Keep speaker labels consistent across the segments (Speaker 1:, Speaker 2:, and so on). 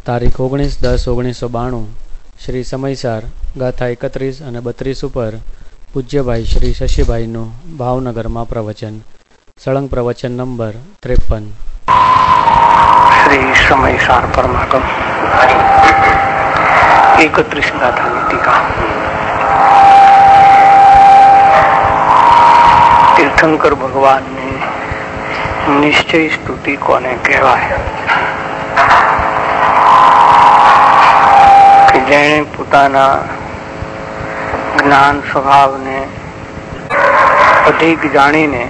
Speaker 1: તારીખ 19/10/1992 શ્રી સમયસાર ગાથા 31 અને 32 ઉપર પૂજ્યભાઈ શ્રી શશીભાઈનું ભાવનગરમાં પ્રવચન. સળંગ પ્રવચન નંબર 53.
Speaker 2: શ્રી સમયસાર પરમાગમ 31 ગાથાની ટીકા. તીર્થંકર ભગવાનની નિશ્ચય સ્તુતિ કોને કહેવાય? કે જેણે પોતાના જ્ઞાન સ્વભાવને અધિક જાણીને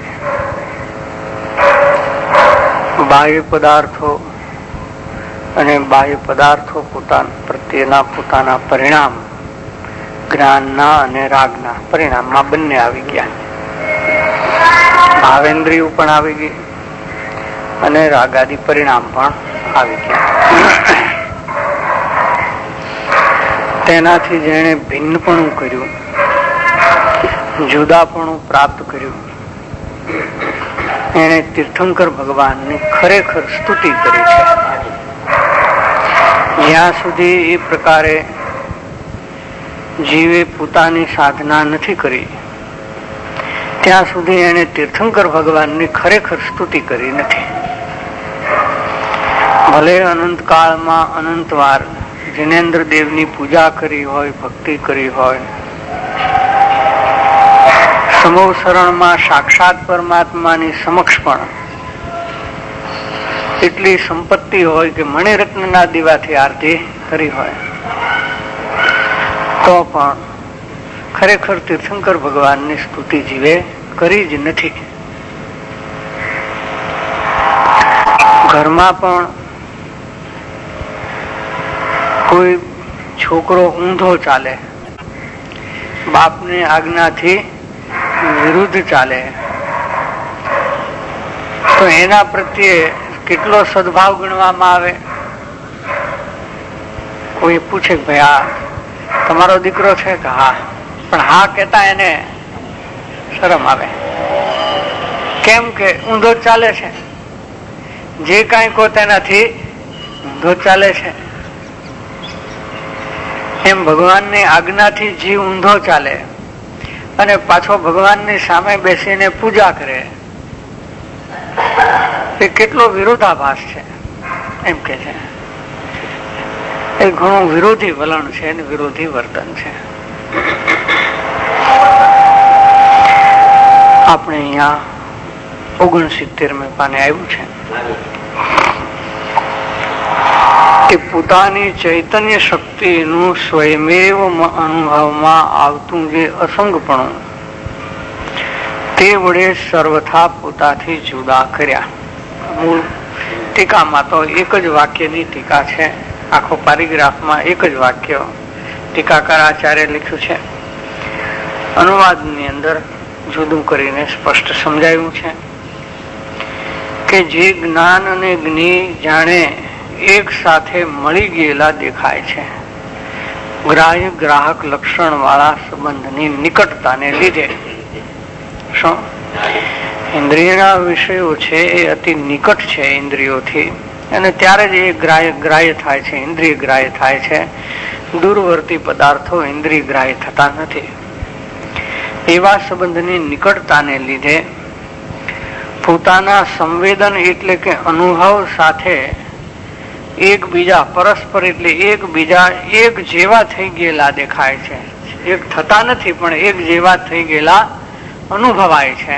Speaker 2: બાહ્ય પદાર્થો અને બાહ્ય પદાર્થો પ્રત્યેના પોતાના પરિણામ, જ્ઞાનના અને રાગના પરિણામમાં બંને આવી ગયા. ભાવેન્દ્રિય પણ આવી ગઈ અને રાગાદી પરિણામ પણ આવી ગયા. તેનાથી જેણે ભિન્નપણું કર્યું, જુદાપણું પ્રાપ્ત કર્યું, એને તીર્થંકર ભગવાનની ખરેખર સ્તુતિ કરી છે. જ્યાં સુધી એ પ્રકારે જીવે પોતાની સાધના નથી કરી, ત્યાં સુધી એને તીર્થંકર ભગવાનની ખરેખર સ્તુતિ કરી નથી. ભલે અનંત કાળમાં અનંત વાર જિનેન્દ્ર દેવની પૂજા કરી હોય, ભક્તિ કરી હોય, સમૂહ શરણમાં સાક્ષાત પરમાત્માની સમક્ષ પણ એટલી સંપત્તિ હોય કે મણિરત્નના દીવાથી આરતી કરી હોય, તો પણ ખરેખર તીર્થંકર ભગવાનની સ્તુતિ જીવે કરી જ નથી. ઘરમાં પણ કોઈ છોકરો ઊંધો ચાલે, બાપની આજ્ઞાથી વિરુદ્ધ ચાલે, તો એના પ્રત્યે કેટલો સદભાવ ગણવામાં આવે? કોઈ પૂછે કે ભાઈ આ તમારો દીકરો છે કે હા, પણ હા કહેતા એને શરમ આવે. કેમ કે ઊંધો ચાલે છે, જે કઈ કહો તેનાથી ઊંધો ચાલે છે. એમ ભગવાનની આજ્ઞાથી જીવ ઊંધો ચાલે અને પાછો ભગવાનની સામે બેસીને પૂજા કરે, એ કેટલો વિરોધાભાસ છે એમ કે છે. એ ઘણું વિરોધી વલણ છે અને વિરોધી વર્તન છે. આપણે અહીંયા 69 પાને આવ્યું છે કે પોતાની ચૈતન્ય શક્તિનું સ્વયમેવ અનુભવમાં આવતું જે અસંગપણું, તે વડે સર્વથા પોતાથી જુદા કર્યા. મૂળ ટીકામાં તો એક જ વાક્યની ટીકા છે, આખો પેરેગ્રાફમાં એક જ વાક્ય ટીકાકાર આચાર્ય લખ્યું છે. અનુવાદની અંદર જુદું કરીને સ્પષ્ટ સમજાયું છે કે જે જ્ઞાન અને જ્ઞેય જાણે એક સાથે મળી ગયેલા દેખાય છે, ગ્રાહ્ય ગ્રાહક લક્ષણ વાળા સંબંધની નિકટતાને લીધે. શું ઇન્દ્રિયના વિષયો છે એ અતિ નિકટ છે ઇન્દ્રિયોથી, અને ત્યારે જ એ ગ્રાહ્ય થાય છે, ઇન્દ્રિય ગ્રાહ્ય થાય છે. દૂરવર્તી પદાર્થો ઇન્દ્રિય ગ્રાહ્ય થતા નથી. એવા સંબંધની નિકટતાને લીધે પોતાના સંવેદન એટલે કે અનુભવ સાથે એકબીજા પરસ્પર એટલે એકબીજા એક જેવા થઈ ગયેલા દેખાય છે. એક થતા નથી પણ એક જેવા થઈ ગયેલા અનુભવાય છે.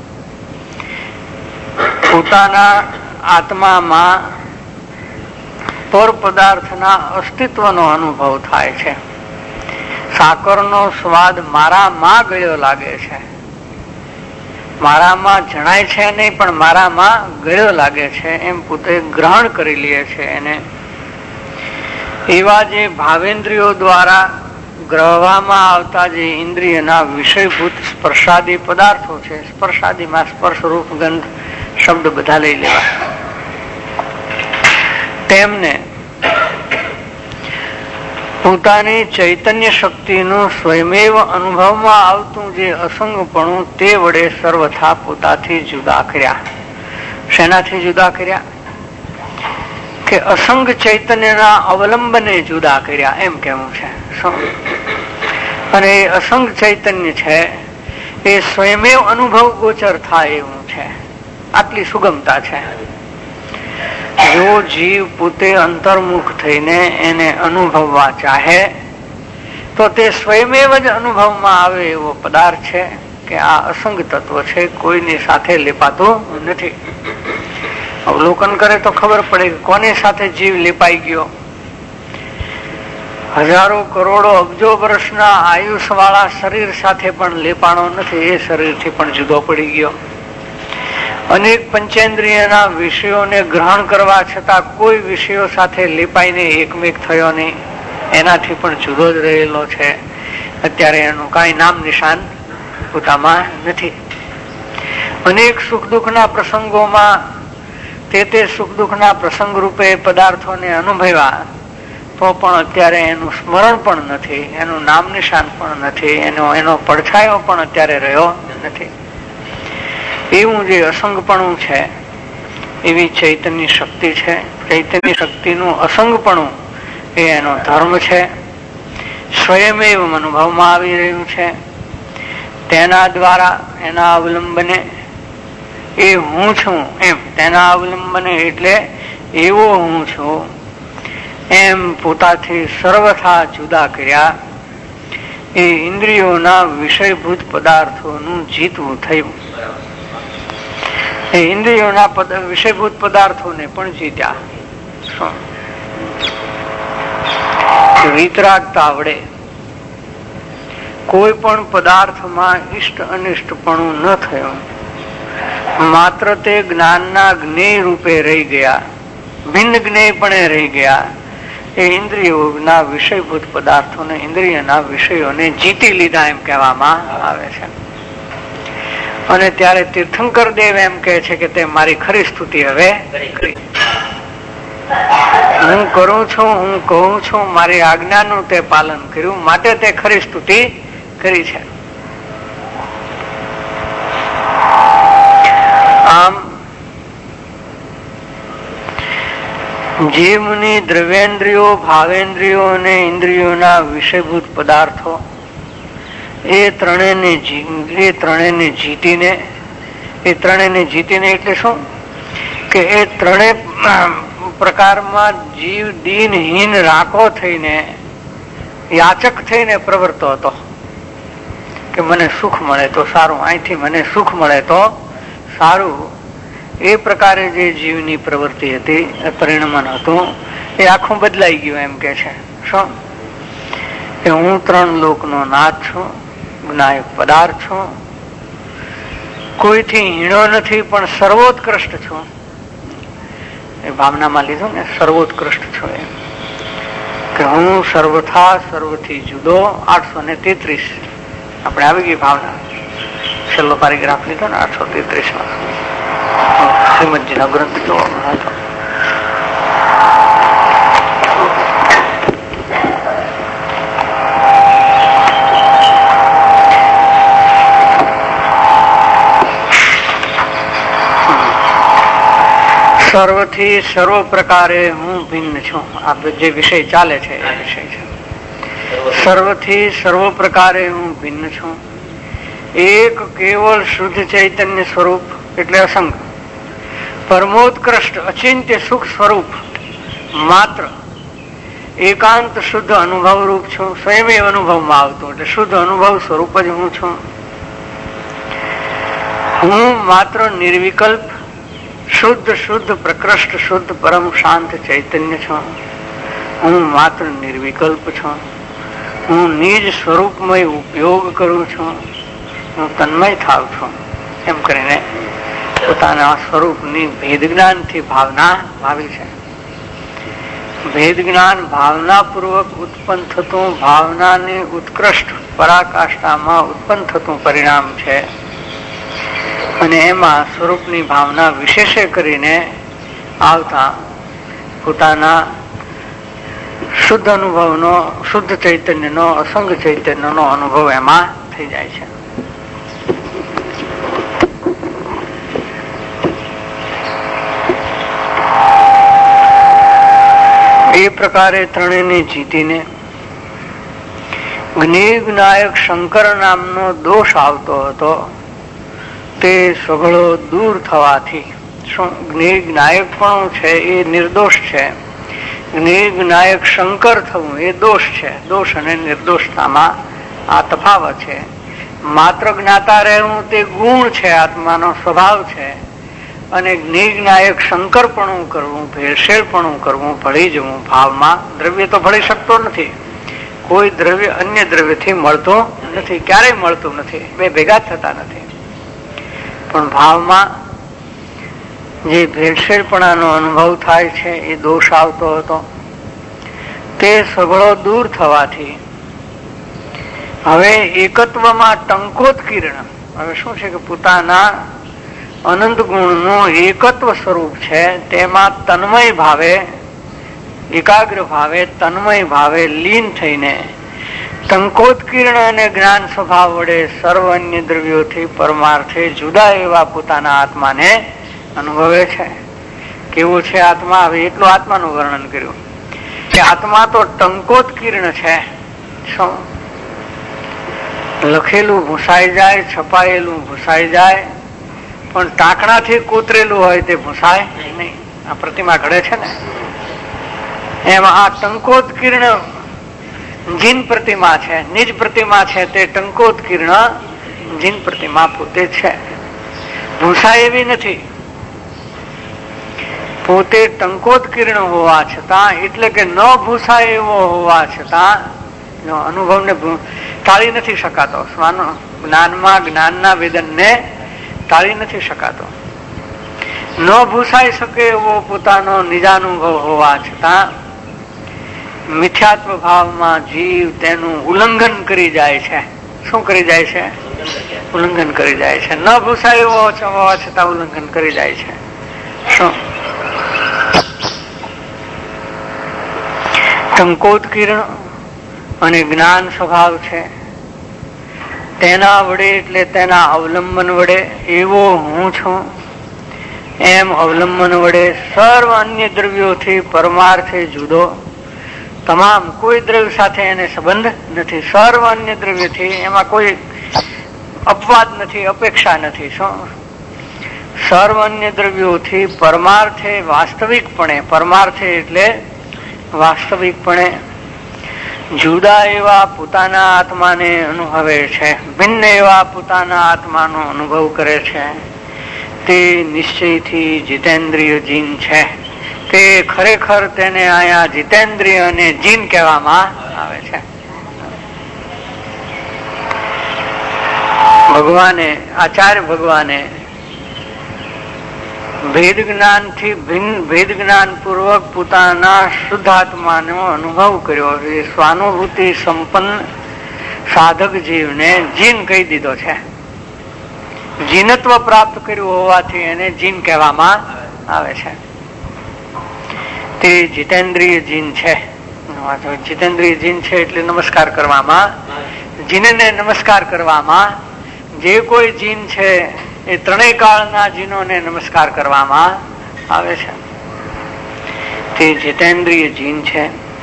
Speaker 2: પોતાના આત્મામાં પર પદાર્થના અસ્તિત્વનો અનુભવ થાય છે. સાકરનો સ્વાદ મારામાં ગળ્યો લાગે છે, મારામાં જણાય છે નહીં પણ મારામાં ગળ્યો લાગે છે, એમ પોતે ગ્રહણ કરી લે છે એને. એવા જે ભાવેન્દ્રિયો દ્વારા ગ્રહવામાં આવતા જે ઇન્દ્રિયના વિષયભૂત સ્પર્શાદી પદાર્થો છે, સ્પર્શાદીમાં સ્પર્શ, રૂપ, ગંધ શબ્દ બધા લઈ લેવા, તેમને પોતાની ચૈતન્ય શક્તિનું સ્વયમેવ અનુભવમાં આવતું જે અસંગપણું, તે વડે સર્વથા પોતાથી જુદા કર્યા. શેનાથી જુદા કર્યા? કે અસંગ ચૈતન્યના અવલંબને જુદા કર્યા એમ કહેવું છે. અને એ અસંગ ચૈતન્ય છે એ સ્વયમેવ અનુભવ ગોચર થાય એવું છે. આટલી સુગમતા છે. જો જીવ પોતે અંતર્મુખ થઈને એને અનુભવવા ચાહે તો તે સ્વયમેવ જ અનુભવમાં આવે એવો પદાર્થ છે કે આ અસંગ તત્વ છે, કોઈની સાથે લેપાતો નથી. અવલોકન કરે તો ખબર પડે કે કોની સાથે જીવ લેપાઈ ગયો. હજારો કરોડો અબજો વર્ષના આયુષ વાળા શરીર સાથે પણ લેપાણો નથી, એ શરીરથી પણ જુદો પડી ગયો. અનેક પંચેન્દ્રિયના વિષયોને ગ્રહણ કરવા છતાં કોઈ વિષયો સાથે લેપાઈને એકમેક થયો નહીં, એનાથી પણ જુદો જ રહેલો છે. અત્યારે એનું કાંઈ નામ નિશાન પોતામાં નથી. અનેક સુખ દુઃખના પ્રસંગોમાં તે સુખ દુઃખના પ્રસંગ રૂપે પદાર્થોને અનુભવ્યા તો પણ અત્યારે એનું સ્મરણ પણ નથી, એનું નામ નિશાન પણ નથી, એનો પડછાયો પણ અત્યારે રહ્યો નથી. એવું જે અસંગપણું છે એવી ચૈતન્ય શક્તિ છે. ચૈતન્ય શક્તિનું અસંગપણું એ એનો ધર્મ છે. સ્વયં એવું અનુભવમાં આવી રહ્યું છે. તેના દ્વારા એના અવલંબને એ હું છું એમ, તેના અવલંબને એટલે એવો હું છું એમ પોતાથી સર્વથા જુદા કર્યા. એ ઇન્દ્રિયોના વિષયભૂત પદાર્થોનું જીતવું થયું. એ ઇન્દ્રિયોના વિષયભૂત પદાર્થોને પણ જીત્યા. વિતરાગતા વડે કોઈ પણ પદાર્થમાં ઇષ્ટ અનિષ્ટપણું ન થયું, માત્ર તે જ્ઞાનના જ્ઞેય રૂપે રહી ગયા, ભિન્ન જ્ઞેયપણે રહી ગયા. એ ઇન્દ્રિયોના વિષયભૂત પદાર્થોને, ઇન્દ્રિયના વિષયોને જીતી લીધા એમ કહેવામાં આવે છે. અને ત્યારે તીર્થંકર દેવ એમ કહે છે કે તે મારી ખરી સ્તુતિ હવે કરી. હું કરું છું, હું કહું છું, મારી આજ્ઞાનું તે પાલન કર્યું, માટે તે ખરી સ્તુતિ કરી છે. આમ જીવની દ્રવ્યેન્દ્રિયો, ભાવેન્દ્રિયો અને ઇન્દ્રિયોના વિષયભૂત પદાર્થો એ ત્રણેયને જીતીને એટલે શું કે એ ત્રણેય પ્રકારમાં જીવ દીનહીન રાખો થઈને, યાચક થઈને પ્રવર્તો હતો કે મને સુખ મળે તો સારું, અહીંથી મને સુખ મળે તો સારું. એ પ્રકારે જે જીવની પ્રવૃત્તિ હતી, પરિણમન હતું, એ આખું બદલાઈ ગયું એમ કે છે. શું કે હું 3 લોકનો નાથ છું, જ્ઞાયક પદાર્થ છું, કોઈથી હીણો નથી, પણ સર્વોત્કૃષ્ટ છું. એ ભાવનામાં લીધું ને, સર્વોત્કૃષ્ટ છું એમ કે હું સર્વથા સર્વથી જુદો. 833 આપણે આવી ગઈ ભાવના. છેલ્લો પેરેગ્રાફ લીધો ને 833 શ્રીમદજીનો ગ્રંથ જોવા હતો. સર્વથી સર્વ પ્રકારે હું ભિન્ન છું. આ જે વિષય ચાલે છે એ વિષય છે. સર્વથી સર્વ પ્રકારે હું ભિન્ન છું. એક કેવળ શુદ્ધ ચૈતન્ય સ્વરૂપ એટલે અસંગ, પરમોત્કૃષ્ટ અચિંત્ય સુખ સ્વરૂપ, માત્ર એકાંત શુદ્ધ અનુભવ રૂપ છું. સ્વયં અનુભવમાં આવતું એટલે શુદ્ધ અનુભવ સ્વરૂપ જ હું છું. હું માત્ર નિર્વિકલ્પ શુદ્ધ પ્રકૃષ્ટ શુદ્ધ પરમ શાંત ચૈતન્ય છું. હું માત્ર નિર્વિકલ્પ છું. હું નિજ સ્વરૂપમય ઉપયોગ કરું છું. હું તન્મય થાવ છું. એમ કરીને પોતાના સ્વરૂપની ભેદ જ્ઞાનથી ભાવના ભાવી છે. ભેદ જ્ઞાન ભાવના પૂર્વક ઉત્પન્ન થતું, ભાવનાની ઉત્કૃષ્ટ પરાકાષ્ઠામાં ઉત્પન્ન થતું પરિણામ છે. અને એમાં સ્વરૂપની ભાવના વિશેષે કરીને આવતા પોતાના શુદ્ધ અનુભવનો, શુદ્ધ ચૈતન્યનો, અસંગ ચૈતન્યનો અનુભવ એમાં થઈ જાય છે. એ પ્રકારે ત્રણેયને જીતીને જ્ઞેયનાયક શંકર નામનો દોષ આવતો હતો તે સઘળો દૂર થવાથી, શું જ્ઞેયનાયક પણ છે એ નિર્દોષ છે, જ્ઞેયનાયક શંકર થવું એ દોષ છે. દોષ અને નિર્દોષતામાં આ તફાવત છે. માત્ર જ્ઞાતા રહેવું તે ગુણ છે, આત્માનો સ્વભાવ છે, અને જ્ઞેયનાયક શંકરપણું કરવું, ભેળસેળપણું કરવું, ભળી જવું ભાવમાં. દ્રવ્ય તો ભળી શકતો નથી, કોઈ દ્રવ્ય અન્ય દ્રવ્યથી મળતો નથી, ક્યારેય મળતું નથી, બે ભેગા થતા નથી. પણ ભાવમાં જે ભેળસેળપણાનો અનુભવ થાય છે એ દોષ આવતો હતો. તે સઘળો દૂર થવાથી હવે એકત્વમાં ટંકોત્કીર્ણ, હવે શું છે કે પોતાના અનંત ગુણનું એકત્વ સ્વરૂપ છે તેમાં તન્મય ભાવે, એકાગ્ર ભાવે, તન્મય ભાવે લીન થઈને ટંકોત્કીર્ણ અને જ્ઞાન સ્વભાવ વડે સર્વ અન્ય દ્રવ્યોથી પરમાર્થે જુદા એવા પોતાના આત્માને અનુભવે છે. કેવું છે આત્મા? હવે એટલું આત્માનું વર્ણન કર્યું કે આત્મા તો ટંકોત્કીર્ણ છે. શું? લખેલું ભૂસાઈ જાય, છપાયેલું ભૂસાઈ જાય, પણ ટાંકણાથી કોતરેલું હોય તે ભૂસાય નહીં. આ પ્રતિમા ઘડે છે ને, એમાં આ ટંકોત્કીર્ણ જીન પ્રતિમા છે, નિજ પ્રતિમા છે, તે ટંકોત્કીર્ણ જીન પ્રતિમા પોતે છે, ભૂસાય એવી નથી. પોતે ટંકોત્કીર્ણ હોવા છતાં, એટલે કે ન ભૂસાય એવો હોવા છતાં અનુભવને ટાળી નથી શકાતો. જ્ઞાનમાં જ્ઞાનના વેદનને ટાળી નથી શકાતો. ન ભૂસાઈ શકે એવો પોતાનો નિજાનુભવ હોવા છતાં મિથ્યાત્વ ભાવમાં જીવ તેનું ઉલ્લંઘન કરી જાય છે. શું કરી જાય છે? ઉલ્લંઘન કરી જાય છે. ન ભૂસાય એવો હોવા છતાં ઉલ્લંઘન કરી જાય છે. શું? ટંકોત્કીર્ણ અને જ્ઞાન સ્વભાવ છે, તેના વડે એટલે તેના અવલંબન વડે એવો હું છું એમ અવલંબન વડે સર્વ અન્ય દ્રવ્યોથી પરમાર્થે જુદો, તમામ કોઈ દ્રવ્ય સાથે એને સંબંધ નથી. સર્વ અન્ય દ્રવ્યથી એમાં કોઈ અપવાદ નથી, અપેક્ષા નથી. શું? સર્વ અન્ય દ્રવ્યોથી પરમાર્થે વાસ્તવિકપણે, પરમાર્થે એટલે વાસ્તવિકપણે જુદા એવા પોતાના આત્માને અનુભવે છે, ભિન્ન એવા પોતાના આત્માનો અનુભવ કરે છે. તે નિશ્ચયથી જીતેન્દ્રિય જીન છે. તે ખરેખર તેને અહીંયા જીતેન્દ્રિય અને જીન કહેવામાં આવે છે. ભગવાને, આચાર્ય ભગવાને ભેદ જ્ઞાનથી ભિન્ન, ભેદ જ્ઞાન પૂર્વક પોતાના શુદ્ધ આત્માનો અનુભવ કર્યો. સ્વાનુભૂતિ સંપન્ન સાધક જીવને જીન કહી દીધો છે. જીનત્વ પ્રાપ્ત કર્યું હોવાથી એને જીન કહેવામાં આવે છે. તે જીતેન્દ્રિય જીન છે. જીતેન્દ્રિય જીન છે એટલે નમસ્કાર કરવામાં, જીનને નમસ્કાર કરવામાં, જે કોઈ જીન છે એ ત્રણેય કાળના જીનોને નમસ્કાર કરવામાં આવે છે. તે જીતેન્દ્રિય જીન છે.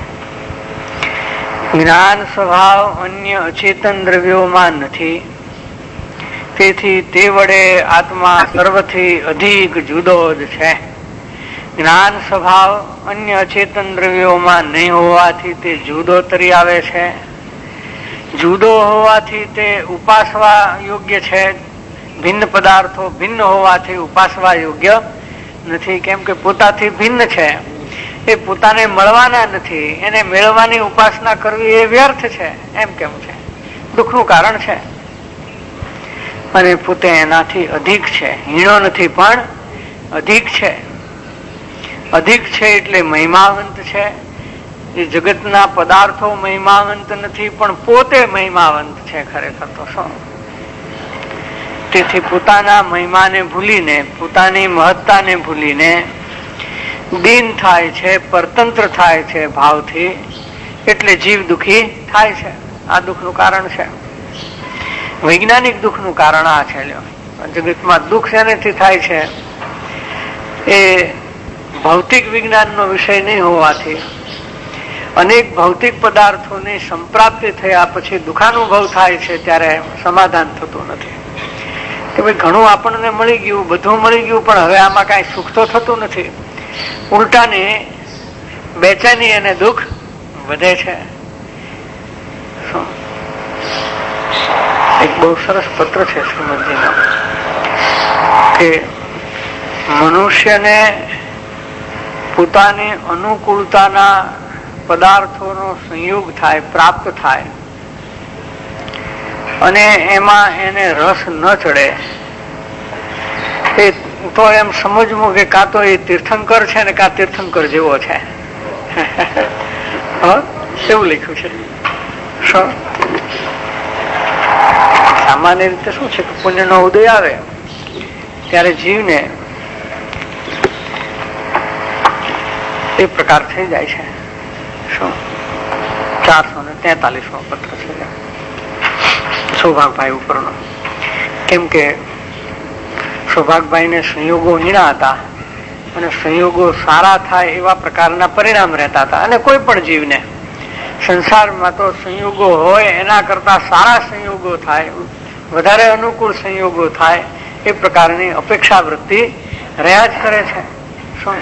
Speaker 2: જ્ઞાન સ્વભાવ અન્ય અચેતન દ્રવ્યોમાં નથી, તેથી તે વડે આત્મા સર્વથી અધિક જુદો જ છે. જ્ઞાન સ્વભાવ અન્ય અચેતન દ્રવ્યોમાં નહીં હોવાથી તે જુદો તરી આવે છે. જુદો હોવાથી તે ઉપાસવા યોગ્ય છે. ભિન્ન પદાર્થો ભિન્ન હોવાથી ઉપાસવા યોગ્ય નથી. કેમ કે પોતાથી ભિન્ન છે, એ પોતાને મળવાના નથી, એને મેળવવાની ઉપાસના કરવી એ વ્યર્થ છે. એમ કેમ છે? દુઃખનું કારણ છે. અને પોતે એનાથી અધિક છે, હીણો નથી પણ અધિક છે. અધિક છે એટલે મહિમાવંત છે. એ જગતના પદાર્થો મહિમાવંત નથી, પણ પોતે મહિમાવંત છે ખરેખર તો. શું? તેથી પોતાના મહિમાને ભૂલીને, પોતાની મહત્તાને ભૂલીને દીન થાય છે, પરતંત્ર થાય છે ભાવથી, એટલે જીવ દુઃખી થાય છે. આ દુઃખનું કારણ છે. વૈજ્ઞાનિક દુઃખનું કારણ આ છે. જગતમાં દુઃખ શેનાથી થાય છે? એ ભૌતિક વિજ્ઞાનનો વિષય નહીં હોવાથી અનેક ભૌતિક પદાર્થોની સંપ્રાપ્તિ થયા પછી દુઃખાનુભવ થાય છે ત્યારે સમાધાન થતું નથી કે ભાઈ ઘણું આપણને મળી ગયું, બધું મળી ગયું, પણ હવે આમાં કઈ સુખ તો થતું નથી. ઉલટાની બેચેની અને દુઃખ વધે છે. એક બહુ સરસ પત્ર છે શ્રીમદજીનો કે મનુષ્યને પોતાની અનુકૂળતાના પદાર્થોનો સંયોગ થાય, પ્રાપ્ત થાય અને એમાં એને રસ ન ચડે એ તો એમ સમજવું કે કાં તો એ તીર્થંકર છે ને કાં તીર્થંકર જેવો છે. એવું લખ્યું છે. સામાન્ય રીતે શું છે કે પુણ્યનો ઉદય આવે ત્યારે જીવને એ પ્રકાર થઈ જાય છે. શું 443મો પત્ર છે સૌભાગભાઈ ઉપરનો. કેમ કે સૌભાગભાઈ ને સંયોગો હીણા હતા અને સંયોગો સારા થાય એવા પ્રકારના પરિણામ રહેતા હતા. અને કોઈ પણ જીવને સંસારમાં તો સંયોગો હોય એના કરતા સારા સંયોગો થાય, વધારે અનુકૂળ સંયોગો થાય એ પ્રકારની અપેક્ષા વૃત્તિ રહ્યા જ કરે છે. શું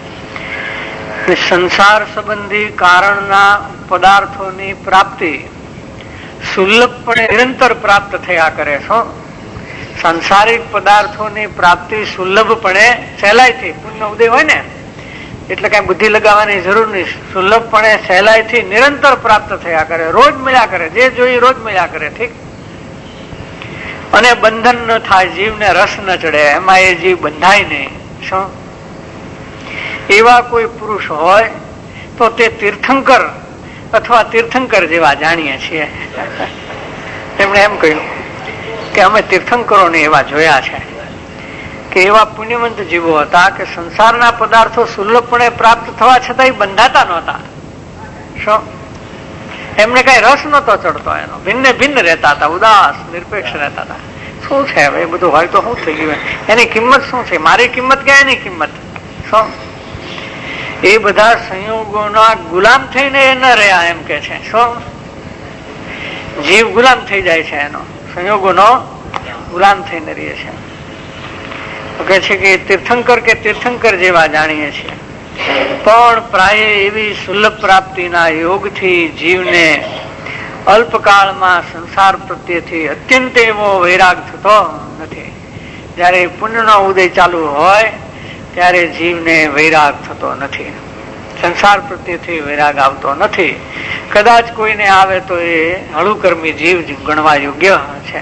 Speaker 2: સંસાર સંબંધી કારણના પદાર્થોની પ્રાપ્તિ સુલભપણે નિરંતર પ્રાપ્ત થયા કરે છે. સંસારિક પદાર્થોની પ્રાપ્તિ સુલભપણે સહેલાઈથી, પુણ્ય ઉદય હોય ને એટલે કઈ બુદ્ધિ લગાવવાની જરૂર નહીં, સુલભપણે સહેલાઈથી નિરંતર પ્રાપ્ત થયા કરે, રોજ મળ્યા કરે, જે જોઈએ રોજ મળ્યા કરે. ઠીક. અને બંધન ન થાય, જીવને રસ ન ચડે, એમાં એ જીવ બંધાય નહીં. શું એવા કોઈ પુરુષ હોય તો તે તીર્થંકર અથવા તીર્થંકર જેવા જાણીએ છીએ. તેમણે એમ કહ્યું કે અમે તીર્થંકરોને એવા જોયા છે કે એવા પુણ્યવંત જીવો હતા કે સંસારના પદાર્થો સુલભપણે પ્રાપ્ત થવા છતાં બંધાતા નહોતા. શું એમને કઈ રસ નહોતો ચડતો, એનો ભિન્ન ભિન્ન રહેતા હતા, ઉદાસ નિરપેક્ષ રહેતા હતા. શું છે હવે એ બધું હોય તો શું થઈ ગયું, એની કિંમત શું છે, મારી કિંમત કે એની કિંમત? શું એ બધા સંયોગોના ગુલામ થઈને એ ન રહ્યા એમ કે છે. શું જીવ ગુલામ થઈ જાય છે, એનો સંયોગોનો ગુલામ થઈને રહે છે. કે છે કે તીર્થંકર કે તીર્થંકર જેવા જાણીએ છીએ, પણ પ્રાય એવી સુલભ પ્રાપ્તિના યોગથી જીવને અલ્પકાળમાં સંસાર પ્રત્યેથી અત્યંત એવો વૈરાગ થતો નથી. જયારે પુણ્યનો ઉદય ચાલુ હોય ત્યારે જીવને વૈરાગ થતો નથી, સંસાર પ્રત્યેથી વૈરાગ આવતો નથી. કદાચ કોઈને આવે તો એ હળુકર્મી જીવ ગણવા યોગ્ય છે.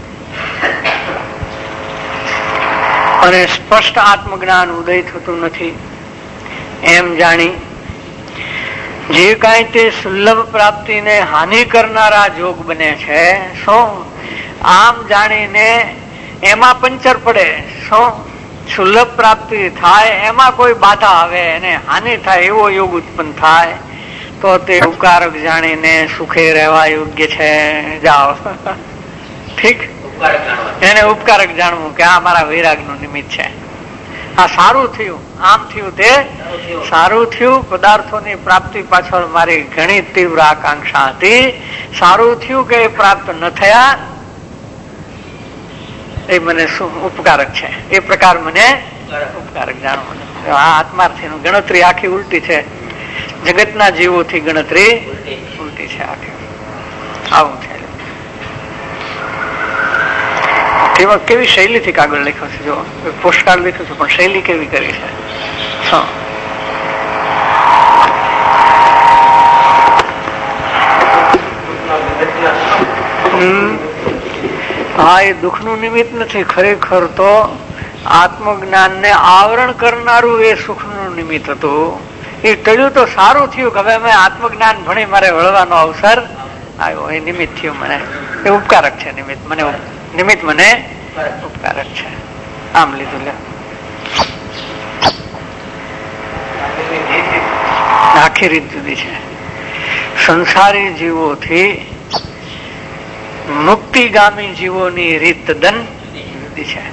Speaker 2: અને સ્પષ્ટ આત્મજ્ઞાન ઉદય થતું નથી એમ જાણી જે કાંઈ તે સુલભ પ્રાપ્તિને હાનિ કરનારા જોગ બને છે, શું આમ જાણીને એમાં પંચર પડે, શું સુલભ પ્રાપ્તિ થાય એમાં કોઈ બાધા આવે અને હાનિ થાય એવો યોગ ઉત્પન્ન થાય તો તે ઉપકારક જાણીને સુખે રહેવા યોગ્ય છે. જાઓ. ઠીક. એને ઉપકારક જાણવું કે આ મારા વૈરાગ નું નિમિત્ત છે, આ સારું થયું, આમ થયું, તે સારું થયું. પદાર્થોની પ્રાપ્તિ પાછળ મારી ઘણી તીવ્ર આકાંક્ષા હતી, સારું થયું કે એ પ્રાપ્ત ન થયા એ મને શું ઉપકારક છે, એ પ્રકાર મને ઉપકારક જાણવું. આ આત્માર્થી નું ગણતરી આખી ઉલટી છે, જગતના જીવોથી ગણતરી ઉલટી છે આખી. આવું છે. તેમાં કેવી શૈલીથી કાગળ લખ્યો છે, જો પોસ્ટકાર્ડ લખ્યું છે પણ શૈલી કેવી કરી છે. હા, એ દુઃખનું નિમિત્ત નથી, ખરેખર તો આત્મજ્ઞાનને આવરણ કરનારું એ સુખનું નિમિત્ત હતું. એ ટળ્યું તો સારું થયું કે હવે અમે આત્મજ્ઞાન ભણી મારે વળવાનો અવસર આવ્યો, એ નિમિત્ત થયું. મને એ ઉપકારક છે નિમિત્ત, નિમિત્ત મને ઉપકારક છે. આમ લીધું લે આખી રીત જુદી છે. સંસારી જીવોથી મુક્તિગામી જીવોની રીત તદ્દન જુદી છે.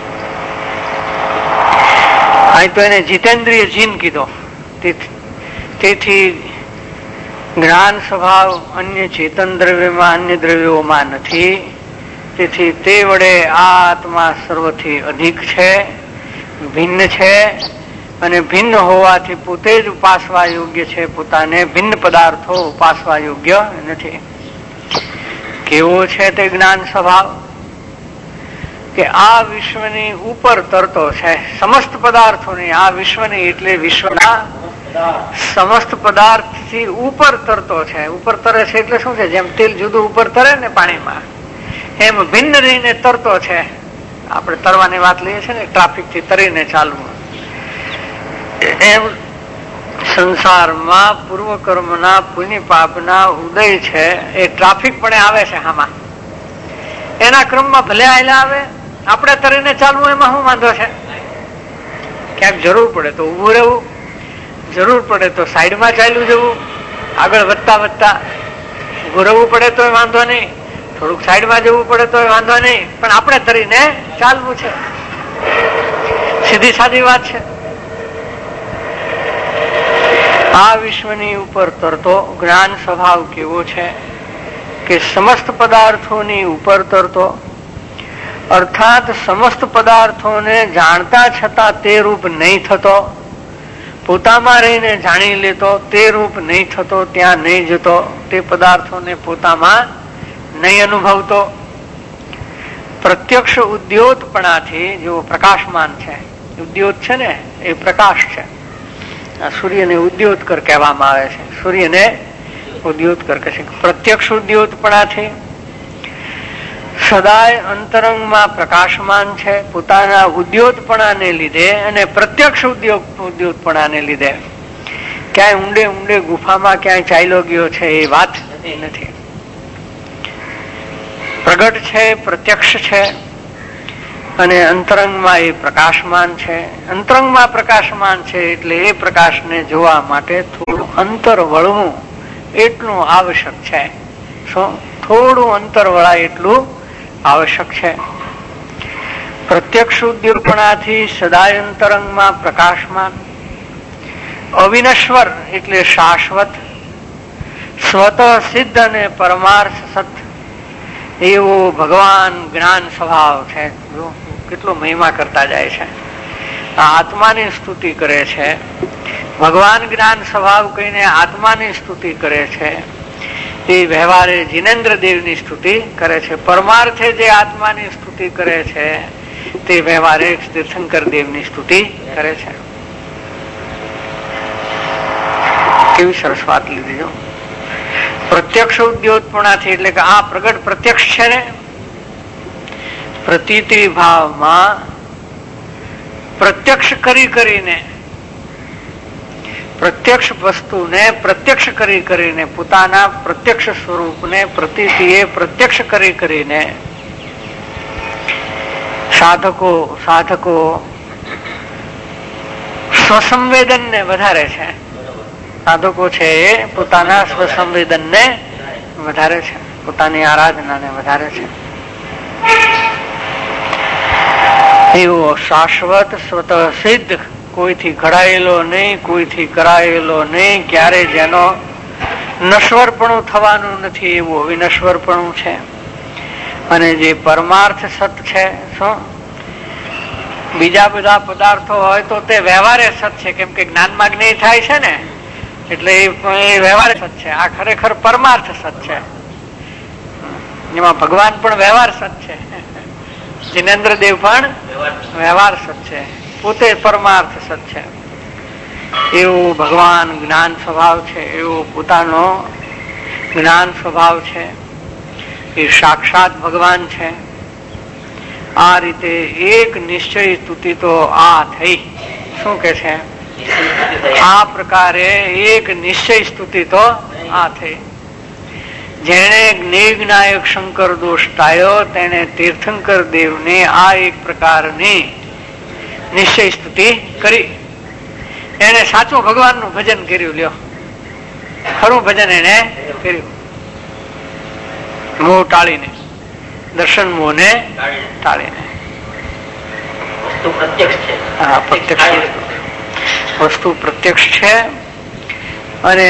Speaker 2: અહીં તો એને જીતેન્દ્રિય જીન કીધો, તેથી જ્ઞાન સ્વભાવ અન્ય ચેતન દ્રવ્યમાં અન્ય દ્રવ્યોમાં નથી. તેથી તે વડે આ આત્મા સર્વથી અધિક છે, ભિન્ન છે, અને ભિન્ન હોવાથી પોતે જ ઉપાસવા યોગ્ય છે, પોતાને ભિન્ન પદાર્થો ઉપાસવા યોગ્ય નથી. કેવો છે તે જ્ઞાન સ્વભાવ કે આ વિશ્વની ઉપર તરતો છે, સમસ્ત પદાર્થોની. આ વિશ્વની એટલે વિશ્વના સમસ્ત પદાર્થથી ઉપર તરતો છે. ઉપર તરે છે એટલે શું છે? જેમ તેલ જુદું ઉપર તરે ને પાણીમાં, એમ ભિન્ન રહીને તરતો છે. આપણે તરવાની વાત લઈએ છીએ ને, ટ્રાફિક થી તરીને ચાલવું, એમ સંસારમાં પૂર્વ કર્મના પુણ્ય પાપના ઉદય છે એ ટ્રાફિક પણ આવે છે. આમાં એના ક્રમમાં ભલે આયલા આવે, આપણે તરીને ચાલવું એમાં શું વાંધો છે? ક્યાંક જરૂર પડે તો ઉભું રહેવું, જરૂર પડે તો સાઈડમાં ચાલ્યું જવું, આગળ વધતા વધતા ઉભું રહેવું પડે તો વાંધો નહીં, થોડુંક સાઈડમાં જવું પડે તો વાંધો નહીં, પણ આપણે તરીને ચાલવું છે. સીધી સાદી વાત છે. આ વિશ્વની ઉપર તરતો જ્ઞાન સ્વભાવ કેવો છે કે સમસ્ત પદાર્થોની ઉપર તરતો, અર્થાત સમસ્ત પદાર્થોને જાણતા છતાં તે રૂપ નહીં થતો, પોતામાં રહીને જાણી લેતો, તે રૂપ નહીં થતો, ત્યાં નહીં જતો, તે પદાર્થોને પોતામાં નહીં અનુભવતો. પ્રત્યક્ષ ઉદ્યોતપણાથી જો પ્રકાશમાન છે, ઉદ્યોત છે ને એ પ્રકાશ છે. સૂર્યને ઉદ્યોતકર કહેવામાં આવે છે, સૂર્યને ઉદ્યોતકર કહે છે. પ્રત્યક્ષ ઉદ્યોતપણાથી સદાય અંતરંગમાં પ્રકાશમાન છે, પોતાના ઉદ્યોતપણાને લીધે અને પ્રત્યક્ષ ઉદ્યોતપણાને લીધે. ક્યાંય ઊંડે ઊંડે ગુફામાં ક્યાંય ચાલ્યો ગયો છે એ વાત નથી. પ્રગટ છે, પ્રત્યક્ષ છે, અને અંતરંગમાં એ પ્રકાશમાન છે. અંતરંગમાં પ્રકાશમાન છે એટલે એ પ્રકાશને જોવા માટે થોડું અંતર વળવું એટલું આવશ્યક છે. શું? થોડું અંતર વળાય એટલું આવશ્યક છે. પ્રત્યક્ષ ઉદ્યોગપણાથી સદાય અંતરંગમાં પ્રકાશમાન, અવિનશ્વર એટલે શાશ્વત, સ્વતઃ સિદ્ધ અને પરમાર્થ સત એવો ભગવાન જ્ઞાન સ્વભાવ છે. કેટલો મહિમા કરતા જાય છે. આત્માની સ્તુતિ કરે છે. ભગવાન જ્ઞાન સ્વભાવ કહીને આત્માની સ્તુતિ કરે છે. તે વ્યવહારે જીનેન્દ્ર દેવની સ્તુતિ કરે છે. પરમાર્થે જે આત્માની સ્તુતિ કરે છે તે વ્યવહારે તીર્થંકર દેવની સ્તુતિ કરે છે. કેવી સરસ વાત લીધી જો. પ્રત્યક્ષ ઉદ્યોતપણાથી એટલે કે આ પ્રગટ પ્રત્યક્ષ છે ને, પ્રતીતિ ભાવમાં પ્રત્યક્ષ કરીને, પ્રત્યક્ષ વસ્તુને પ્રત્યક્ષ કરીને, પોતાના પ્રત્યક્ષ સ્વરૂપને પ્રતીતિએ પ્રત્યક્ષ કરીને સાધકો સ્વસંવેદનને વધારે છે. સાધકો છે એ પોતાના સ્વસંવેદનને વધારે છે, પોતાની આરાધનાને વધારે છે. એવો શાશ્વત સ્વતઃ સિદ્ધ, કોઈથી ઘડાયેલો નહીં, કોઈથી કરાયેલો નહીં, ક્યારે જેનો નશ્વરપણું થવાનું નથી એવું અવિનશ્વરપણું છે. અને જે પરમાર્થ સત છે, શું બીજા બધા પદાર્થો હોય તો તે વ્યવહારે સત છે, કેમ કે જ્ઞાનમાં જ્ઞેય થાય છે ને, એટલે એ વ્યવહાર સત છે. આ ખરેખર પરમાર્થ સત છે. એમાં ભગવાન પણ વ્યવહાર સત છે, જીનેન્દ્ર દેવ પણ વ્યવહાર સત છે, પોતે પરમાર્થ સત છે. એવો ભગવાન જ્ઞાન સ્વભાવ છે, એવો પોતાનો જ્ઞાન સ્વભાવ છે. એ સાક્ષાત ભગવાન છે. આ રીતે એક નિશ્ચય સ્તુતિ તો આ થઈ. શું કે છે? આ પ્રકારે એક નિશ્ચય સ્તુતિ તો આ થઈ. જેણે જ્ઞેયનાયક શંકર દોષ ટાળ્યો તેને તીર્થંકર દેવને આ એક પ્રકારની નિશ્ચય સ્તુતિ કરી. એને સાચું ભગવાનનું ભજન કર્યું. લ્યો, ખરું ભજન એને કર્યું. મોહ ટાળીને, દર્શન મોહને ટાળીને. વસ્તુ પ્રત્યક્ષ છે, અને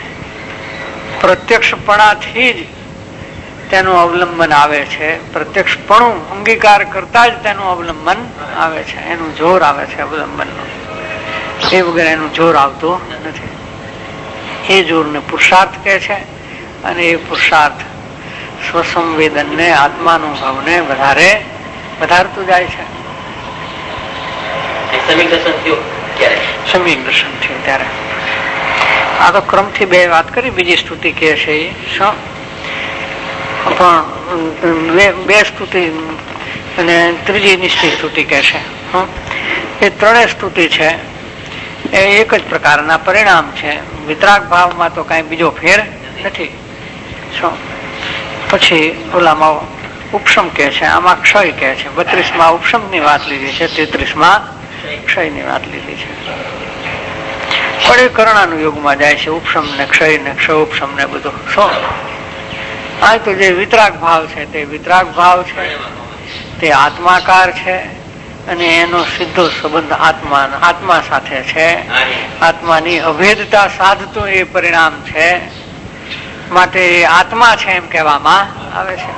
Speaker 2: પ્રત્યક્ષપણાથી જ તેનું અવલંબન આવે છે. પ્રત્યક્ષપણું અંગીકાર કરતા જ તેનું અવલંબન આવે છે, એનું જોર આવે છે અવલંબનનું. એ વગર એનું જોર આવતું નથી. એ જોરને પુરુષાર્થ કહે છે. અને એ પુરુષાર્થ સ્વસંવેદનને, આત્માનુભવને વધારતું જાય છે. સમ્યક દર્શન થયું ત્યારે આ તો ક્રમથી બે વાત કરી. બીજી સ્તુતિ કે છે એ શું પણ બે સ્તુતિ અને ત્રીજી નિશ્ચય સ્તુતિ કે છે. એ ત્રણેય સ્તુતિ છે એ એક જ પ્રકારના પરિણામ છે. વિતરાગ ભાવમાં તો કઈ બીજો ફેર નથી. શું પછી ઓલામાં ઉપશમ કે છે, આમાં ક્ષય કે છે. 32માં ઉપશમ ની વાત લીધી છે, 33માં ક્ષય ની વાત લીધી છે. પણ એ કરણાનું યુગમાં જાય છે. ઉપશમ ને ક્ષય ને ક્ષય ઉપશમ ને બધું. શું આ તો જે વિતરાગ ભાવ છે તે વિતરાગ ભાવ છે, તે આત્માકાર છે અને એનો સીધો સંબંધ આત્મા સાથે છે. આત્માની અભેદતા સાધતું એ પરિણામ છે. માટે આત્મા છે એમ કહેવામાં આવે છે.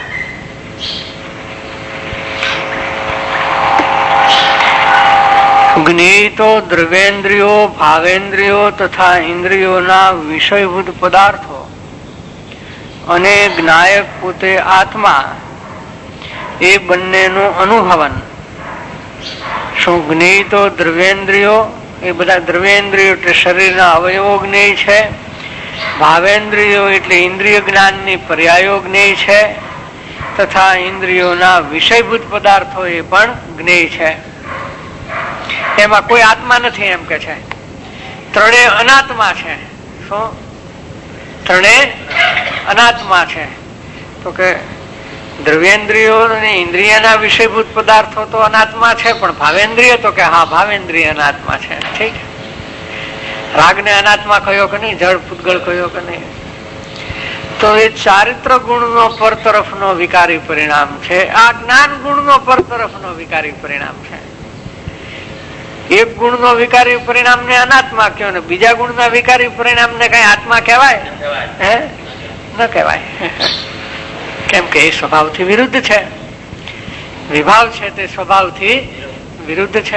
Speaker 2: જ્ઞેયતો દ્રવ્યેન્દ્રિયો, ભાવેન્દ્રિયો તથા ઇન્દ્રિયોના વિષયભૂત પદાર્થો અને જ્ઞાયક પોતે આત્મા એ બંનેનું અનુભવન. શું જ્ઞેયતો દ્રવ્યેન્દ્રિયો, એ બધા દ્રવ્યેન્દ્રિયો એટલે શરીરના અવયવો જ્ઞેય છે. ભાવેન્દ્રિયો એટલે ઇન્દ્રિય જ્ઞાનની પર્યાયો જ્ઞેય છે. તથા ઇન્દ્રિયોના વિષયભૂત પદાર્થો એ પણ જ્ઞેય છે. એમાં કોઈ આત્મા નથી એમ કે છે. ત્રણેય અનાત્મા છે. શું ત્રણેય અનાત્મા છે? તો કે દ્રવ્યેન્દ્રિયો અને ઇન્દ્રિયના વિષયભૂત પદાર્થો તો અનાત્મા છે, પણ ભાવેન્દ્રિય તો કે હા ભાવેન્દ્રિય અનાત્મા છે. ઠીક. રાગને અનાત્મા કયો કે નહીં, જળ પૂતગળ કયો કે નહીં. તો એ ચારિત્ર ગુણનો પર તરફનો વિકારી પરિણામ છે. આ જ્ઞાન ગુણનો પર તરફનો વિકારી પરિણામ છે. એક ગુણનો વિકારી પરિણામ ને અનાત્મા કયો ને બીજા ગુણના વિકારી પરિણામ ને કઈ આત્મા કહેવાય? ન કહેવાય. કેમ કે એ સ્વભાવથી વિરુદ્ધ છે. વિભાવ છે તે સ્વભાવથી વિરુદ્ધ છે.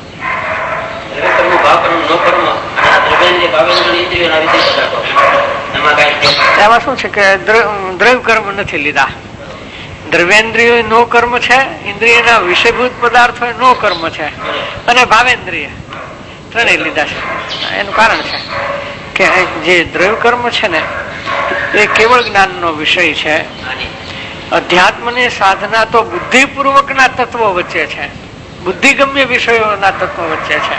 Speaker 2: એમાં શું છે કે દ્રવ્ય કર્મ નથી લીધા. દ્રવ્યેન્દ્રિય નો કર્મ છે, ઇન્દ્રિયના વિષયભૂત પદાર્થો નો કર્મ છે, અને ભાવેન્દ્રિય ત્રણેય લીધા છે. એનું કારણ છે કે જે દ્રવ્ય કર્મ છે ને એ કેવળ જ્ઞાનનો વિષય છે. અધ્યાત્મની સાધના તો બુદ્ધિપૂર્વકના તત્વો વચ્ચે છે, બુદ્ધિગમ્ય વિષયોના તત્વો વચ્ચે છે.